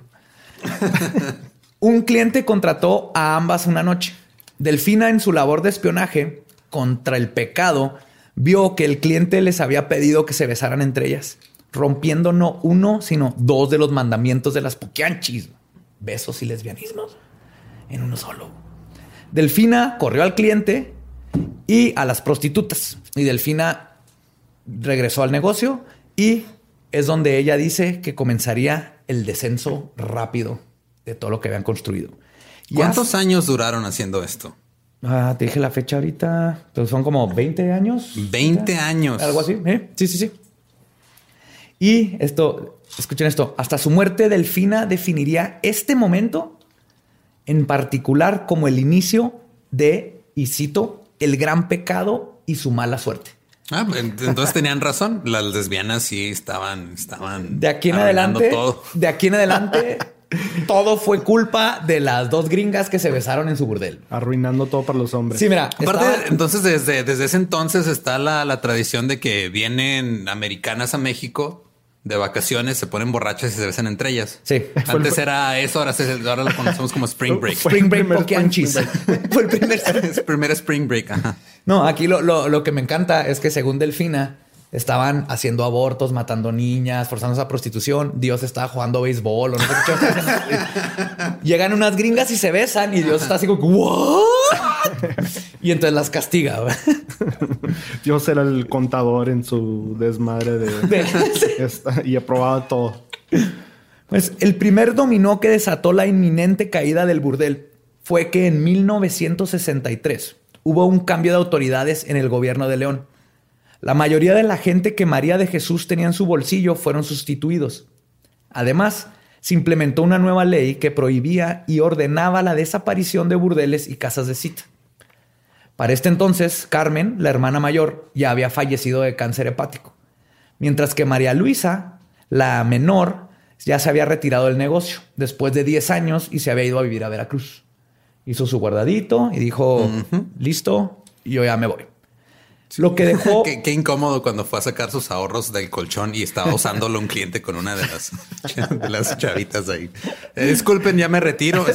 Un cliente contrató a ambas una noche. Delfina, en su labor de espionaje contra el pecado, vio que el cliente les había pedido que se besaran entre ellas, rompiendo no uno, sino dos de los mandamientos de las pokeanchis: besos y lesbianismos en uno solo. Delfina corrió al cliente y a las prostitutas. Y Delfina regresó al negocio y es donde ella dice que comenzaría el descenso rápido de todo lo que habían construido. ¿Cuántos años duraron haciendo esto? Te dije la fecha ahorita, pero son como 20 años. 20 años. Algo así. Sí. Y esto, escuchen esto, hasta su muerte, Delfina definiría este momento en particular como el inicio de, y cito, el gran pecado y su mala suerte. Entonces tenían razón. Las lesbianas sí estaban De aquí en arruinando adelante, todo. todo fue culpa de las dos gringas que se besaron en su burdel. Arruinando todo para los hombres. Sí, mira. Aparte, entonces desde ese entonces está la tradición de que vienen americanas a México de vacaciones, se ponen borrachas y se besan entre ellas. Sí. Antes era eso, ahora lo conocemos como Spring Break. Spring Break Pokeanchis. Fue el Primer Spring Break. Ajá. No, aquí lo que me encanta es que según Delfina estaban haciendo abortos, matando niñas, forzando a prostitución. Dios estaba jugando béisbol o no sé qué. Llegan unas gringas y se besan y Dios está así como ¿what? Y entonces las castiga. Dios era el contador en su desmadre y aprobaba todo. Pues el primer dominó que desató la inminente caída del burdel fue que en 1963 hubo un cambio de autoridades en el gobierno de León. La mayoría de la gente que María de Jesús tenía en su bolsillo fueron sustituidos. Además, se implementó una nueva ley que prohibía y ordenaba la desaparición de burdeles y casas de cita. Para este entonces, Carmen, la hermana mayor, ya había fallecido de cáncer hepático, mientras que María Luisa, la menor, ya se había retirado del negocio después de 10 años y se había ido a vivir a Veracruz. Hizo su guardadito y dijo, listo, yo ya me voy. Lo que dejó... Qué incómodo cuando fue a sacar sus ahorros del colchón y estaba usándolo un cliente con una de las chavitas ahí. Disculpen, ya me retiro.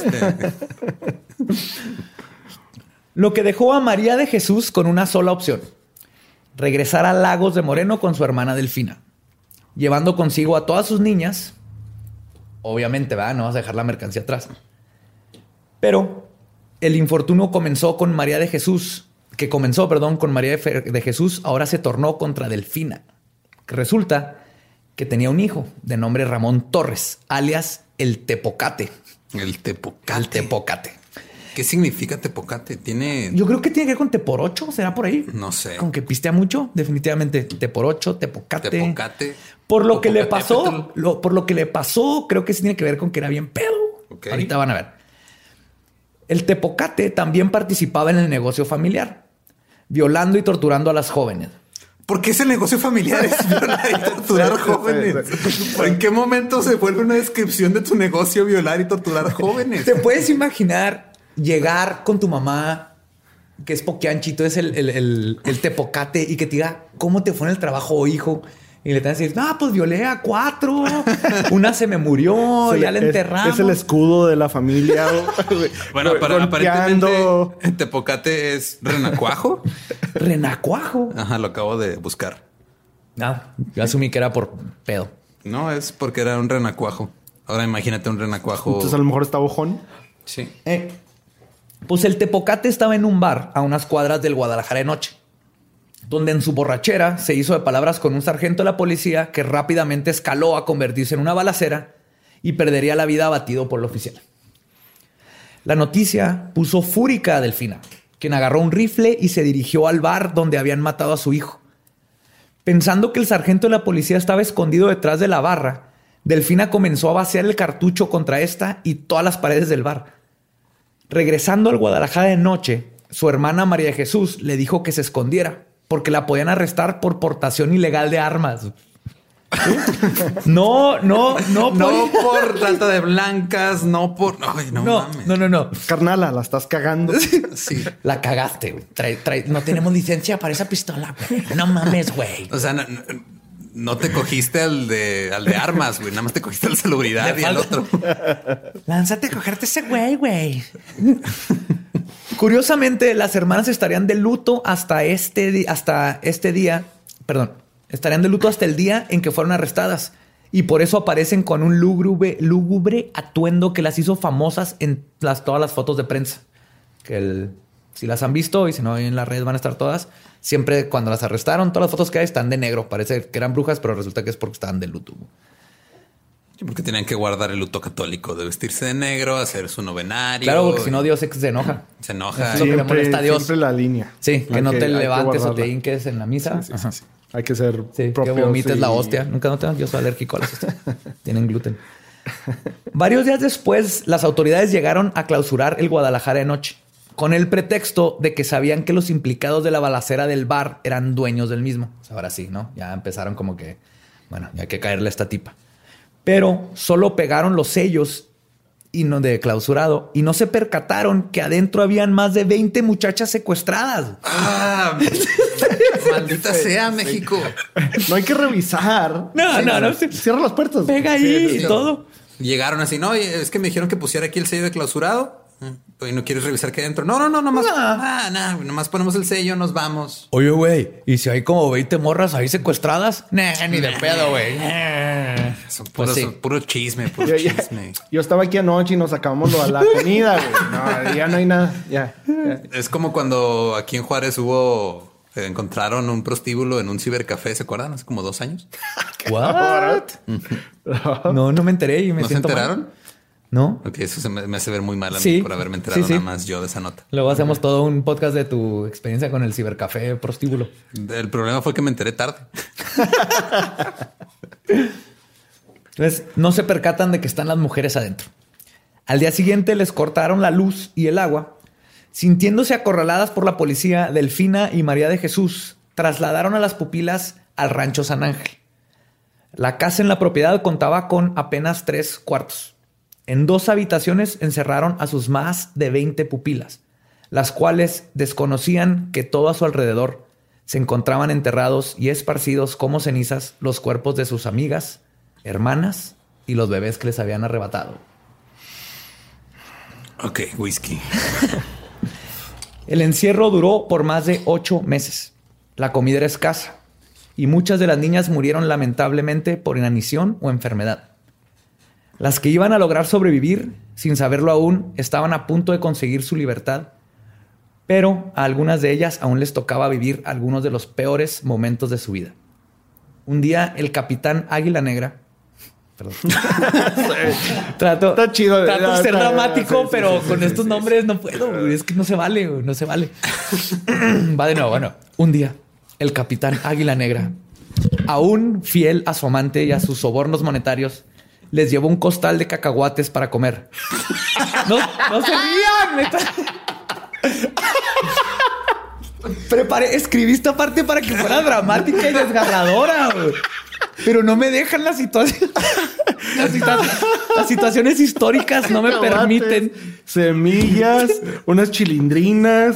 Lo que dejó a María de Jesús con una sola opción: regresar a Lagos de Moreno con su hermana Delfina, llevando consigo a todas sus niñas. Obviamente, ¿verdad? No vas a dejar la mercancía atrás. Pero el infortunio comenzó con María de Jesús, con María de Jesús, ahora se tornó contra Delfina. Resulta que tenía un hijo de nombre Ramón Torres, alias el Tepocate. El Tepocate. El Tepocate. ¿Qué significa tepocate? Tiene... Yo creo que tiene que ver con teporocho, ¿será por ahí? No sé. Con que pistea mucho, definitivamente. Teporocho, tepocate. Tepocate. Por lo que le pasó, creo que sí tiene que ver con que era bien pedo. Okay. Ahorita van a ver. El tepocate también participaba en el negocio familiar, violando y torturando a las jóvenes. ¿Por qué es el negocio familiar? Es violar y torturar jóvenes. ¿En qué momento se vuelve una descripción de tu negocio violar y torturar jóvenes? ¿Te puedes imaginar llegar con tu mamá, que es poquianchito, es el tepocate, y que te diga cómo te fue en el trabajo, hijo? Y le te van a decir, no, pues violé a 4. Una se me murió, ya la enterramos. Es el escudo de la familia. Bueno, aparentemente el tepocate es renacuajo. ¿Renacuajo? Ajá, lo acabo de buscar. Ah, yo asumí que era por pedo. No, es porque era un renacuajo. Ahora imagínate un renacuajo. Entonces a lo mejor está bojón. Sí. Pues el tepocate estaba en un bar a unas cuadras del Guadalajara de noche, donde en su borrachera se hizo de palabras con un sargento de la policía que rápidamente escaló a convertirse en una balacera y perdería la vida abatido por el oficial. La noticia puso fúrica a Delfina, quien agarró un rifle y se dirigió al bar donde habían matado a su hijo. Pensando que el sargento de la policía estaba escondido detrás de la barra, Delfina comenzó a vaciar el cartucho contra esta y todas las paredes del bar. Regresando al Guadalajara de noche, su hermana María de Jesús le dijo que se escondiera, porque la podían arrestar por portación ilegal de armas. No por trata de blancas, no por... Ay, no mames. No. Carnala, la estás cagando. Sí. La cagaste, güey. No tenemos licencia para esa pistola, güey. No mames, güey. O sea, no te cogiste al de armas, güey. Nada más te cogiste al de salubridad y al otro. Lánzate a cogerte ese güey. Curiosamente, las hermanas estarían de luto estarían de luto hasta el día en que fueron arrestadas. Y por eso aparecen con un lúgubre atuendo que las hizo famosas en todas las fotos de prensa. Si las han visto y si no, en las redes van a estar todas. Siempre cuando las arrestaron, todas las fotos que hay están de negro. Parece que eran brujas, pero resulta que es porque estaban de luto. Porque tenían que guardar el luto católico de vestirse de negro, hacer su novenario. Claro, porque si no, Dios se enoja. Se enoja. Es lo que le molesta a Dios. Siempre la línea. Sí, que no te levantes o te hinques en la misa. Sí. Hay que ser propios. Que vomites la hostia. Yo soy alérgico a las hostias. Tienen gluten. Varios días después, las autoridades llegaron a clausurar el Guadalajara de noche, con el pretexto de que sabían que los implicados de la balacera del bar eran dueños del mismo. O sea, ahora sí, ¿no? Ya empezaron como que, bueno, ya hay que caerle a esta tipa. Pero solo pegaron los sellos de clausurado y no se percataron que adentro habían más de 20 muchachas secuestradas. ¡Ah! Maldita sea, México. No hay que revisar. No. Cierra las puertas. Pega ahí y todo. Llegaron así, no, es que me dijeron que pusiera aquí el sello de clausurado. ¿Y no quieres revisar qué hay dentro? No, nomás. Nomás ponemos el sello, nos vamos. Oye, güey, ¿y si hay como 20 morras ahí secuestradas? Ni de pedo, güey. Son puro chisme, chisme. Yo estaba aquí anoche y nos acabamos a la comida, güey. No, ya no hay nada. Ya. Es como cuando aquí en Juárez encontraron un prostíbulo en un cibercafé, ¿se acuerdan? Hace como 2 años. ¿What? No me enteré y me ¿No siento se enteraron? mal. ¿No? Ok, eso me hace ver muy mal a mí por haberme enterado nada más yo de esa nota. Luego hacemos todo un podcast de tu experiencia con el cibercafé prostíbulo. El problema fue que me enteré tarde. Entonces, no se percatan de que están las mujeres adentro. Al día siguiente les cortaron la luz y el agua. Sintiéndose acorraladas por la policía, Delfina y María de Jesús trasladaron a las pupilas al rancho San Ángel. La casa en la propiedad contaba con apenas 3 cuartos. En 2 habitaciones encerraron a sus más de 20 pupilas, las cuales desconocían que todo a su alrededor se encontraban enterrados y esparcidos como cenizas los cuerpos de sus amigas, hermanas y los bebés que les habían arrebatado. Ok, whisky. El encierro duró por más de 8 meses. La comida era escasa y muchas de las niñas murieron lamentablemente por inanición o enfermedad. Las que iban a lograr sobrevivir, sin saberlo aún, estaban a punto de conseguir su libertad, pero a algunas de ellas aún les tocaba vivir algunos de los peores momentos de su vida. Un día, el capitán Águila Negra, perdón. Trato Está chido. Trato de ser dramático, Sí, pero sí, con sí, estos nombres no puedo. Güey. Es que no se vale, güey. No se vale. Va de nuevo. Bueno, un día el capitán Águila Negra, aún fiel a su amante y a sus sobornos monetarios, les llevó un costal de cacahuates para comer. No se rían, neta. Escribí esta parte para que fuera dramática y desgarradora, güey. Pero no me dejan la situación. Las situaciones históricas no me permiten. Semillas, unas chilindrinas.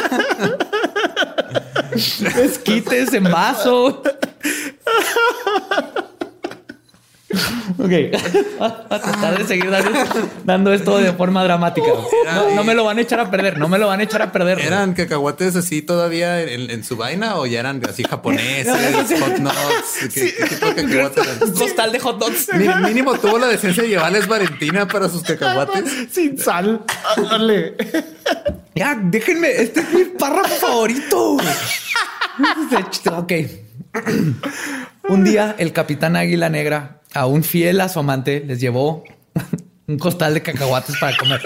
Esquites en vaso. Ok. A tratar de seguir dando esto de forma dramática. No me lo van a echar a perder. No me lo van a echar a perder. ¿Eran cacahuates así todavía en su vaina o ya eran así japoneses, hot nuts? ¿Qué tipo de cacahuates eran? Un costal de hot dogs. Mínimo tuvo la decencia de llevarles Valentina para sus cacahuates. Sin sal. Dale. Ya, déjenme. Este es mi párrafo favorito. Ok. Un día el capitán Águila Negra, aún fiel a su amante, les llevó un costal de cacahuates para comer.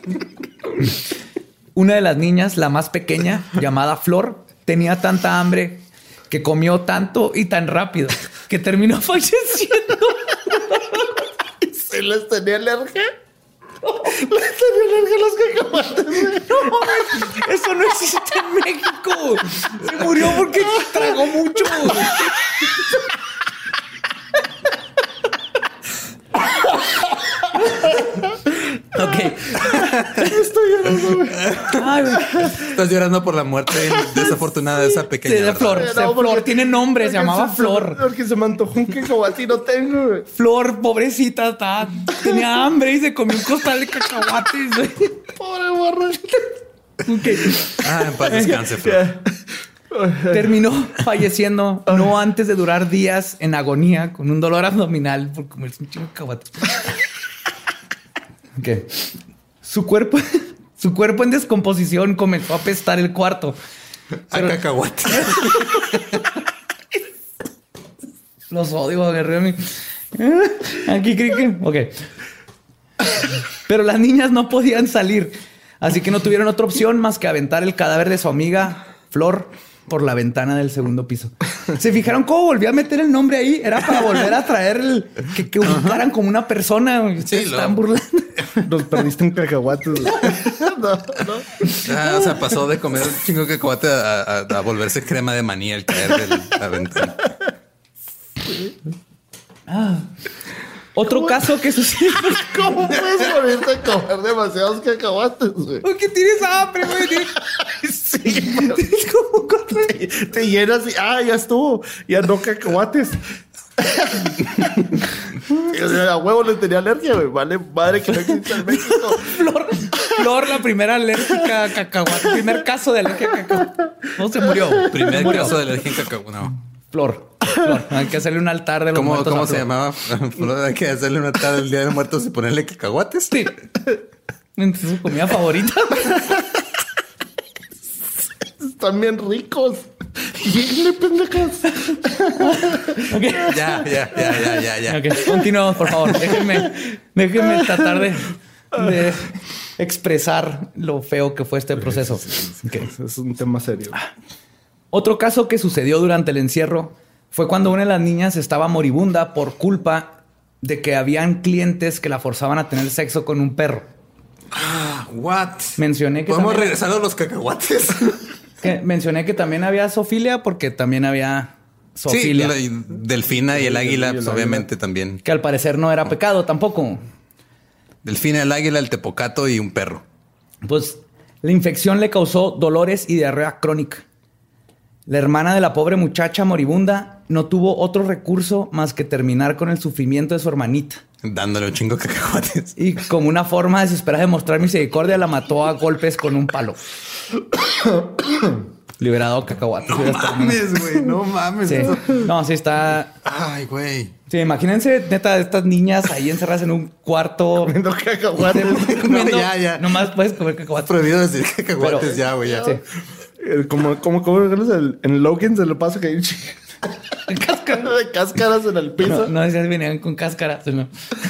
Una de las niñas, la más pequeña, llamada Flor, tenía tanta hambre que comió tanto y tan rápido que terminó falleciendo. ¿Se les tenía alergia? Les tenía alergia a los cacahuates. No mames, eso no existe en México. Se murió porque tragó mucho. Ok. Estoy llorando, güey. Ay, güey. Estás llorando por la muerte desafortunada de esa pequeña. De Flor. ¿verdad? De Flor. Tiene nombre. Se llamaba Flor. Porque se me antojó un cacahuate y no tengo, güey. Flor, pobrecita, tenía hambre y se comió un costal de cacahuates. Güey. Pobre borra. Okay. En paz descanse, Flor. Terminó falleciendo no antes de durar días en agonía con un dolor abdominal por comerse un chingo de cacahuates. Okay. Su cuerpo en descomposición comenzó a apestar el cuarto. A cacahuate. Los odio, agarré a mí. Aquí creo que... Ok. Pero las niñas no podían salir, así que no tuvieron otra opción más que aventar el cadáver de su amiga Flor por la ventana del segundo piso. ¿Se fijaron cómo volví a meter el nombre ahí? Era para volver a traer que ubicaran como una persona. Sí, están burlando. Nos perdiste un cacahuate. No. O sea, pasó de comer un chingo de cacahuate a volverse crema de maní al caer de la ventana. Otro caso que sucedió. ¿Cómo puedes morirte a comer demasiados cacahuates, güey? Porque tienes hambre, güey. Sí, tienes como te llenas y ya estuvo. Ya no cacahuates. A huevo le tenía alergia, güey. Vale, madre que no existe en México. Flor, la primera alérgica a cacahuate. Primer caso de alergia a cacahuate. No se murió. Primer caso de alergia en cacahuate. No. Flor. Hay que hacerle un altar de los muertos. ¿Cómo se llamaba? Flor, hay que hacerle un altar del Día de Muertos y ponerle cacahuates. Sí. Su comida favorita. Están bien ricos. Díganle, pendejas. Okay. Ya. Okay. Continuamos, por favor. Déjenme tratar de expresar lo feo que fue este proceso. Okay. Es un tema serio. Otro caso que sucedió durante el encierro fue cuando una de las niñas estaba moribunda por culpa de que habían clientes que la forzaban a tener sexo con un perro. What? Mencioné que ¿podemos también... regresar a los cacahuates? Mencioné que también había zoofilia porque también había zoofilia. Sí, Delfina y el águila, pues obviamente también. Que al parecer no era pecado tampoco. Delfina, el águila, el tepocato y un perro. Pues la infección le causó dolores y diarrea crónica. La hermana de la pobre muchacha moribunda no tuvo otro recurso más que terminar con el sufrimiento de su hermanita. Dándole un chingo de cacahuates. Y como una forma desesperada de mostrar misericordia, la mató a golpes con un palo. Liberado cacahuate. No mames, güey. No mames. Sí. No, sí está... Ay, güey. Sí, imagínense, neta, estas niñas ahí encerradas en un cuarto. Comiendo cacahuates. No, ya. Nomás puedes comer cacahuates. Prohibido decir cacahuates. Pero, ya, güey, ya. Sí. Como en Logan se lo pasa que hay De cáscaras en el piso. No decías venían con cáscaras. No.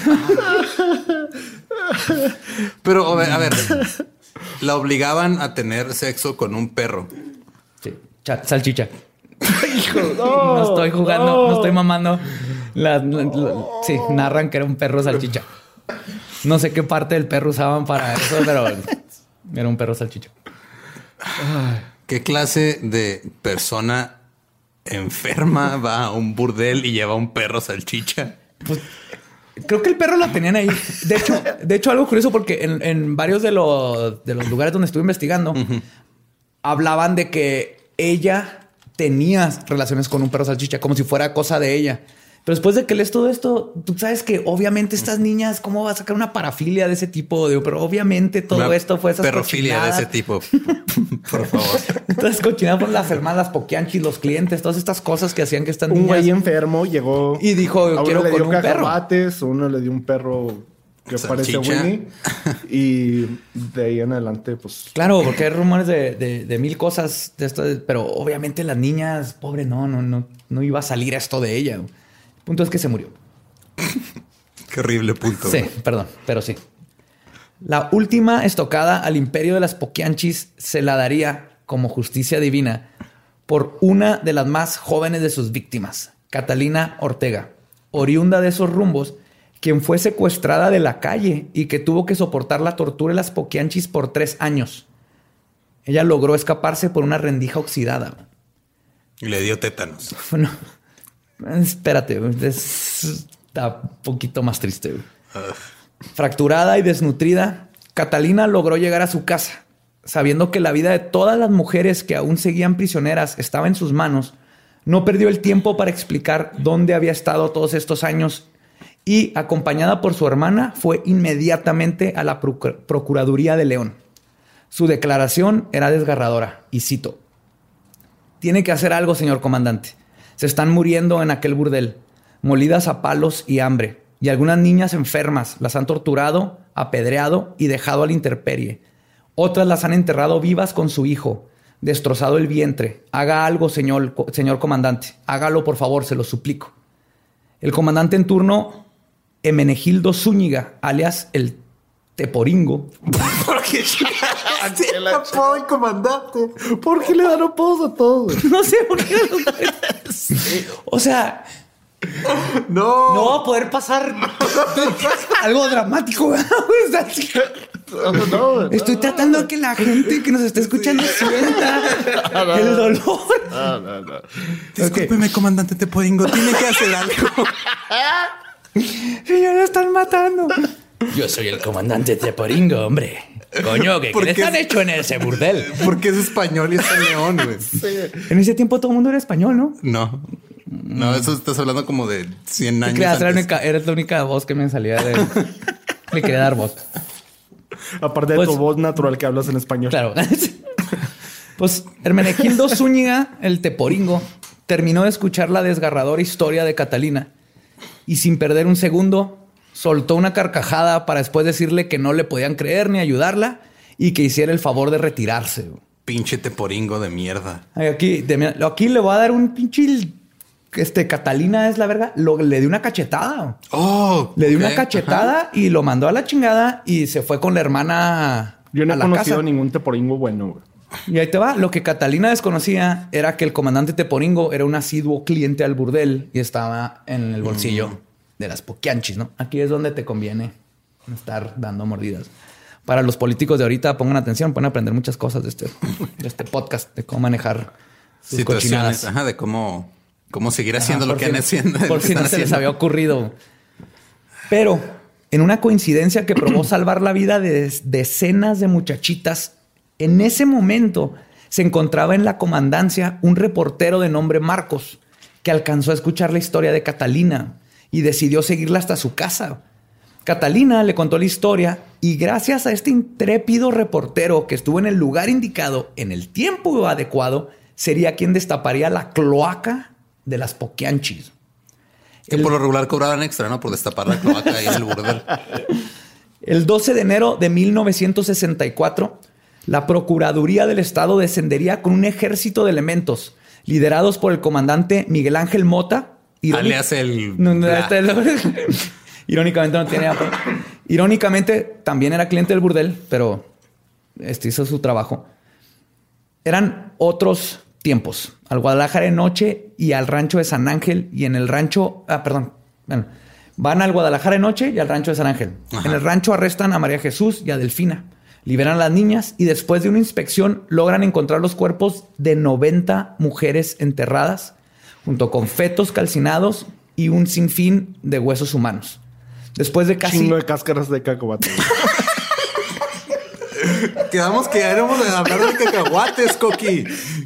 Pero, a ver, la obligaban a tener sexo con un perro. Sí, salchicha. Hijo, No estoy jugando, no estoy mamando. Sí, narran que era un perro salchicha. No sé qué parte del perro usaban para eso, pero era un perro salchicha. ¿Qué clase de persona enferma va a un burdel y lleva un perro salchicha? Pues creo que el perro lo tenían ahí. De hecho, algo curioso porque en varios de los lugares donde estuve investigando, hablaban de que ella tenía relaciones con un perro salchicha, como si fuera cosa de ella. Pero después de que lees todo esto, tú sabes que obviamente estas niñas, ¿cómo va a sacar una parafilia de ese tipo? Pero obviamente todo esto fue esas perrofilia cochinadas. de ese tipo. Por favor. Entonces cochinadas por las hermanas, las poquianchis, los clientes, todas estas cosas que hacían que estas niñas... Un güey enfermo llegó y dijo, a quiero uno le con dio un perro. cacahuates, uno le dio un perro que parece Salchicha. Winnie. Y de ahí en adelante, pues... Claro, porque hay rumores de mil cosas de esto, pero obviamente las niñas, pobre, no iba a salir esto de ella. El punto es que se murió. Qué horrible punto. Sí, perdón, pero sí. La última estocada al imperio de las Poquianchis se la daría como justicia divina por una de las más jóvenes de sus víctimas, Catalina Ortega, oriunda de esos rumbos, quien fue secuestrada de la calle y que tuvo que soportar la tortura de las Poquianchis por 3 años. Ella logró escaparse por una rendija oxidada. Y le dio tétanos. Bueno, espérate, está un poquito más triste. Fracturada y desnutrida, Catalina logró llegar a su casa, sabiendo que la vida de todas las mujeres que aún seguían prisioneras estaba en sus manos. No perdió el tiempo para explicar dónde había estado todos estos años y, acompañada por su hermana, fue inmediatamente a la Procuraduría de León. Su declaración era desgarradora y cito: "Tiene que hacer algo, señor comandante. Se están muriendo en aquel burdel, molidas a palos y hambre, y algunas niñas enfermas las han torturado, apedreado y dejado a la intemperie. Otras las han enterrado vivas con su hijo, destrozado el vientre. Haga algo, señor comandante. Hágalo, por favor, se lo suplico." El comandante en turno, Hermenegildo Zúñiga, alias el Teporingo. ¿Por qué? ¡Ay, comandante! ¿Por qué le dan apodos a todos? No sé por qué. O sea, no va a poder pasar algo dramático. No. Estoy tratando de que la gente que nos está escuchando sienta el dolor. No. Discúlpeme, comandante Teporingo, tiene que hacer algo. Señor, lo están matando. Yo soy el comandante Teporingo, hombre. Coño, ¿qué les han hecho en ese burdel? Porque es español y está en León, güey. En ese tiempo todo el mundo era español, ¿no? No, eso estás hablando como de 100 años Eres la única voz que me salía de... Le quería dar voz. Aparte de Pues, tu voz natural que hablas en español. Claro. Pues Hermenegildo Zúñiga, el Teporingo, terminó de escuchar la desgarradora historia de Catalina y, sin perder un segundo, soltó una carcajada para después decirle que no le podían creer ni ayudarla y que hiciera el favor de retirarse. Pinche Teporingo de mierda. Aquí le voy a dar un pinche... Catalina es la verga. Le dio una cachetada. Le dio una cachetada y lo mandó a la chingada y se fue con la hermana. Yo no a he la conocido casa. ningún Teporingo bueno, güey. Y ahí te va. Lo que Catalina desconocía era que el comandante Teporingo era un asiduo cliente al burdel y estaba en el bolsillo de las Poquianchis, ¿no? Aquí es donde te conviene estar dando mordidas. Para los políticos de ahorita, pongan atención, pueden aprender muchas cosas de este podcast, de cómo manejar sus situaciones. cochinadas. De cómo seguir haciendo lo que han haciendo. Por si no se les había ocurrido. Pero en una coincidencia que probó salvar la vida de decenas de muchachitas, en ese momento se encontraba en la comandancia un reportero de nombre Marcos, que alcanzó a escuchar la historia de Catalina y decidió seguirla hasta su casa. Catalina le contó la historia y, gracias a este intrépido reportero que estuvo en el lugar indicado en el tiempo adecuado, sería quien destaparía la cloaca de las Poquianchis. Que por lo regular cobraban extra, ¿no? Por destapar la cloaca ahí en el burdel. El 12 de enero de 1964, la Procuraduría del Estado descendería con un ejército de elementos liderados por el comandante Miguel Ángel Mota. Alias el... Irónicamente no tiene... Irónicamente también era cliente del burdel, pero hizo su trabajo. Eran otros tiempos. Al Guadalajara de noche y al rancho de San Ángel. Y en el rancho... van al Guadalajara de noche y al rancho de San Ángel. Ajá. En el rancho arrestan a María Jesús y a Delfina. Liberan a las niñas y después de una inspección logran encontrar los cuerpos de 90 mujeres enterradas, junto con fetos calcinados y un sinfín de huesos humanos. Después de casi... Chingo de cáscaras de cacahuate. Quedamos que ya éramos de hablar de cacahuates, Coqui.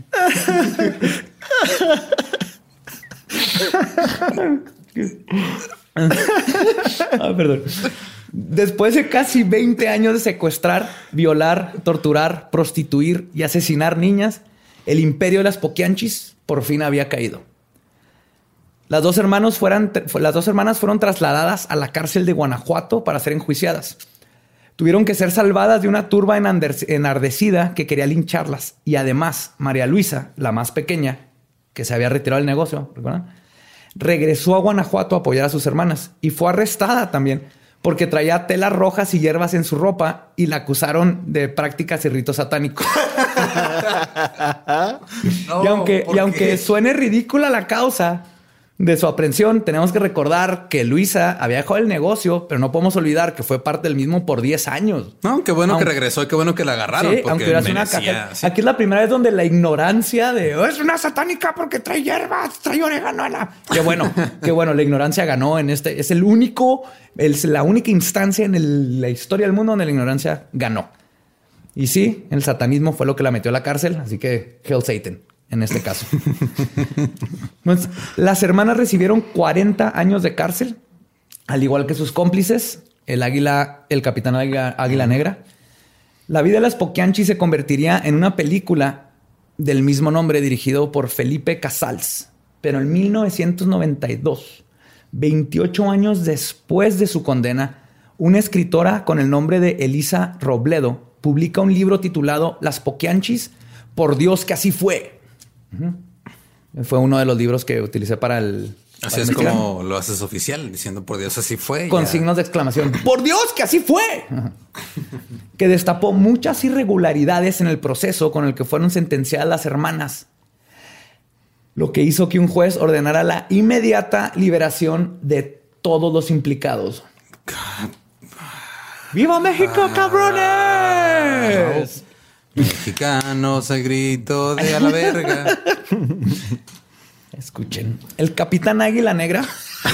Perdón. Después de casi 20 años de secuestrar, violar, torturar, prostituir y asesinar niñas, el imperio de las Poquianchis por fin había caído. Las dos hermanas fueron trasladadas a la cárcel de Guanajuato para ser enjuiciadas. Tuvieron que ser salvadas de una turba enardecida que quería lincharlas. Y además, María Luisa, la más pequeña, que se había retirado del negocio, ¿recuerdan?, regresó a Guanajuato a apoyar a sus hermanas y fue arrestada también porque traía telas rojas y hierbas en su ropa y la acusaron de prácticas y ritos satánicos. Y aunque suene ridícula la causa de su aprehensión, tenemos que recordar que Luisa había dejado el negocio, pero no podemos olvidar que fue parte del mismo por 10 años. No, qué bueno que regresó y qué bueno que la agarraron. Sí, aunque era una caja. Sí. Aquí es la primera vez donde la ignorancia de es una satánica porque trae hierbas, trae orégano. Qué bueno, la ignorancia ganó en este. Es la única instancia en la historia del mundo donde la ignorancia ganó. Y sí, el satanismo fue lo que la metió a la cárcel, así que Hail Satan. En este caso. Pues, las hermanas recibieron 40 años de cárcel, al igual que sus cómplices, el capitán Águila Negra. La vida de las Poquianchis se convertiría en una película del mismo nombre dirigido por Felipe Casals. Pero en 1992, 28 años después de su condena, una escritora con el nombre de Elisa Robledo publica un libro titulado Las Poquianchis, por Dios que así fue. Fue uno de los libros que utilicé para el... Así es como lo haces oficial, diciendo por Dios así fue. Con signos de exclamación. ¡Por Dios que así fue! Que destapó muchas irregularidades en el proceso con el que fueron sentenciadas las hermanas. Lo que hizo que un juez ordenara la inmediata liberación de todos los implicados. ¡Viva México, cabrones! Mexicanos al grito de a la verga. Escuchen. El capitán Águila Negra,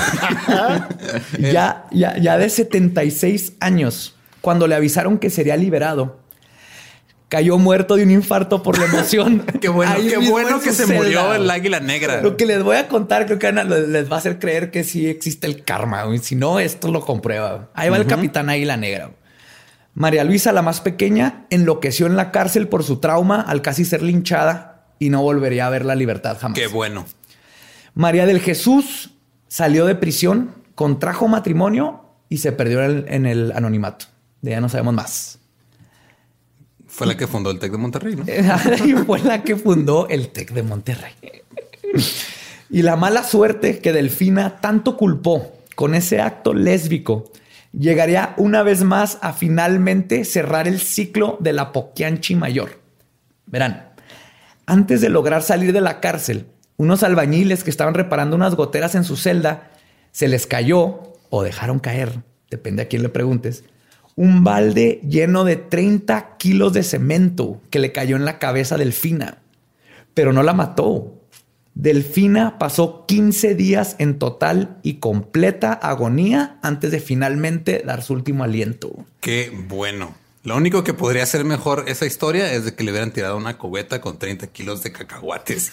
ya de 76 años, cuando le avisaron que sería liberado, cayó muerto de un infarto por la emoción. Qué bueno que se murió el Águila Negra. Lo que les voy a contar creo que les va a hacer creer que sí existe el karma. Si no, esto lo comprueba. Ahí va el capitán Águila Negra. María Luisa, la más pequeña, enloqueció en la cárcel por su trauma al casi ser linchada y no volvería a ver la libertad jamás. Qué bueno. María del Jesús salió de prisión, contrajo matrimonio y se perdió en el anonimato. De ya no sabemos más. Fue la que fundó el TEC de Monterrey, ¿no? Fue la que fundó el TEC de Monterrey. Y la mala suerte que Delfina tanto culpó con ese acto lésbico llegaría una vez más a finalmente cerrar el ciclo de la Poquianchi mayor. Verán, antes de lograr salir de la cárcel, unos albañiles que estaban reparando unas goteras en su celda, se les cayó o dejaron caer, depende a quién le preguntes, un balde lleno de 30 kilos de cemento que le cayó en la cabeza a Delfina, pero no la mató. Delfina pasó 15 días en total y completa agonía antes de finalmente dar su último aliento. Qué bueno. Lo único que podría ser mejor esa historia es de que le hubieran tirado una cubeta con 30 kilos de cacahuates.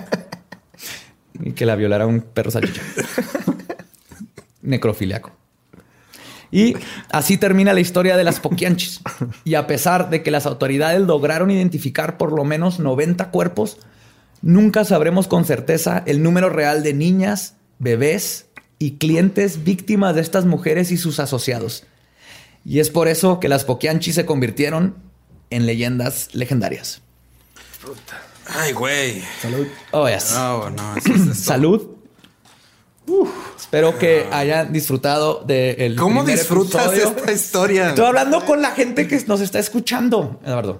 Y que la violara un perro salchicha. Necrofiliaco. Y así termina la historia de las Poquianchis. Y a pesar de que las autoridades lograron identificar por lo menos 90 cuerpos, nunca sabremos con certeza el número real de niñas, bebés y clientes víctimas de estas mujeres y sus asociados. Y es por eso que las Poquianchis se convirtieron en leyendas legendarias. Ay, güey. Salud. Oh, yes. No, eso. Salud. Espero que hayan disfrutado del ¿Cómo primer disfrutas episodio. esta historia? Estoy hablando con la gente que nos está escuchando, Eduardo.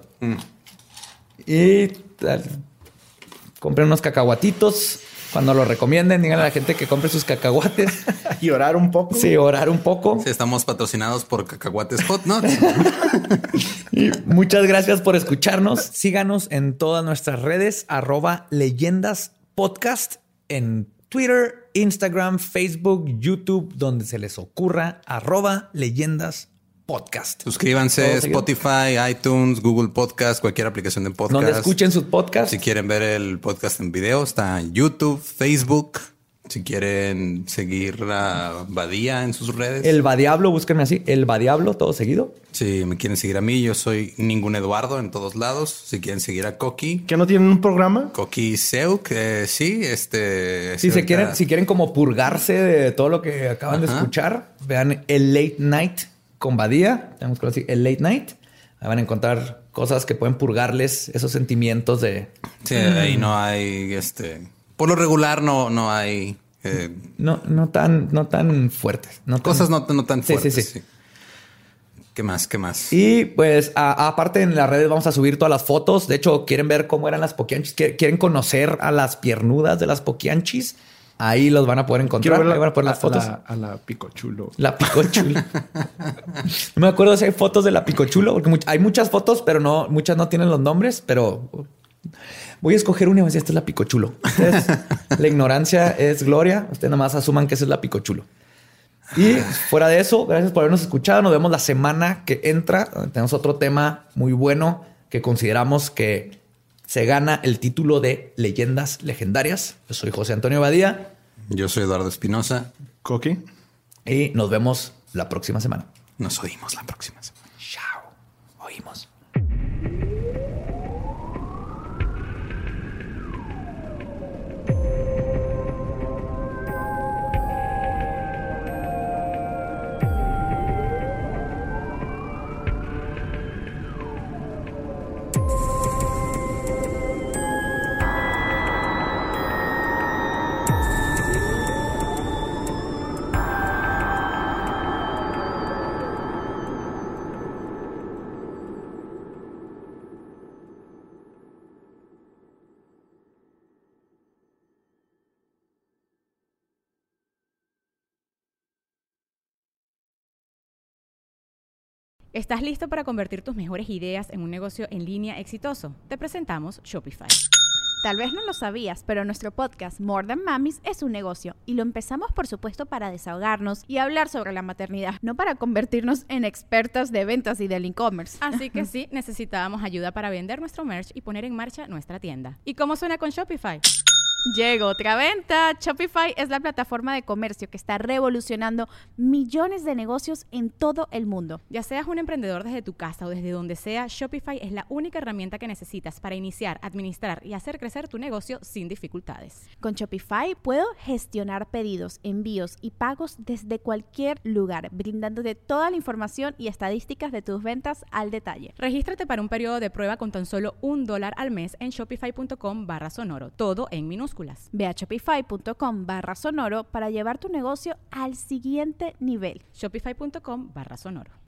Y compren unos cacahuatitos. Cuando lo recomienden, díganle a la gente que compre sus cacahuates. Y orar un poco. Sí, orar un poco. Sí, estamos patrocinados por Cacahuates Hot Nuts. Y muchas gracias por escucharnos. Síganos en todas nuestras redes, @leyendaspodcast en Twitter, Instagram, Facebook, YouTube, donde se les ocurra, @leyendaspodcast. Suscríbanse, Spotify, iTunes, Google Podcast, cualquier aplicación de podcast. Donde escuchen sus podcasts. Si quieren ver el podcast en video, está en YouTube, Facebook. Si quieren seguir a Badía en sus redes. El Badiablo, búsquenme así. El Badiablo, todo seguido. Si me quieren seguir a mí, yo soy Ningún Eduardo en todos lados. Si quieren seguir a Coqui, ¿Que no tienen un programa? Coqui Seu, que sí, Si quieren como purgarse de todo lo que acaban de escuchar, vean el Late Night con Badía. Tenemos que decir el Late Night. Ahí van a encontrar cosas que pueden purgarles esos sentimientos de... Sí, ahí no hay, por lo regular no hay... No tan fuertes. Cosas no tan fuertes. Sí. ¿Qué más? Y pues aparte en las redes vamos a subir todas las fotos. De hecho, quieren ver cómo eran las poquianchis. Quieren conocer a las piernudas de las poquianchis. Ahí los van a poder encontrar. Ahí van a poner las fotos. A la picochulo. La picochulo. No me acuerdo si hay fotos de la picochulo, porque hay muchas fotos, pero muchas no tienen los nombres, pero... Voy a escoger una y voy a decir, esta es la picochulo. La ignorancia es gloria. Ustedes nomás asuman que esa es la picochulo. Y fuera de eso, gracias por habernos escuchado. Nos vemos la semana que entra. Tenemos otro tema muy bueno que consideramos que se gana el título de Leyendas Legendarias. Yo soy José Antonio Badía. Yo soy Eduardo Espinosa. Coqui. Y nos vemos la próxima semana. Nos oímos la próxima semana. Chao. Oímos. ¿Estás listo para convertir tus mejores ideas en un negocio en línea exitoso? Te presentamos Shopify. Tal vez no lo sabías, pero nuestro podcast More Than Mamis es un negocio y lo empezamos por supuesto para desahogarnos y hablar sobre la maternidad, no para convertirnos en expertas de ventas y del e-commerce. Así que sí, necesitábamos ayuda para vender nuestro merch y poner en marcha nuestra tienda. ¿Y cómo suena con Shopify? Llegó otra venta. Shopify es la plataforma de comercio que está revolucionando millones de negocios en todo el mundo. Ya seas un emprendedor desde tu casa o desde donde sea, Shopify es la única herramienta que necesitas para iniciar, administrar y hacer crecer tu negocio sin dificultades. Con Shopify puedo gestionar pedidos, envíos y pagos desde cualquier lugar, brindándote toda la información y estadísticas de tus ventas al detalle. Regístrate para un periodo de prueba con tan solo $1 al mes en shopify.com/sonoro, todo en minúsculas. Ve a shopify.com/sonoro para llevar tu negocio al siguiente nivel. Shopify.com/sonoro.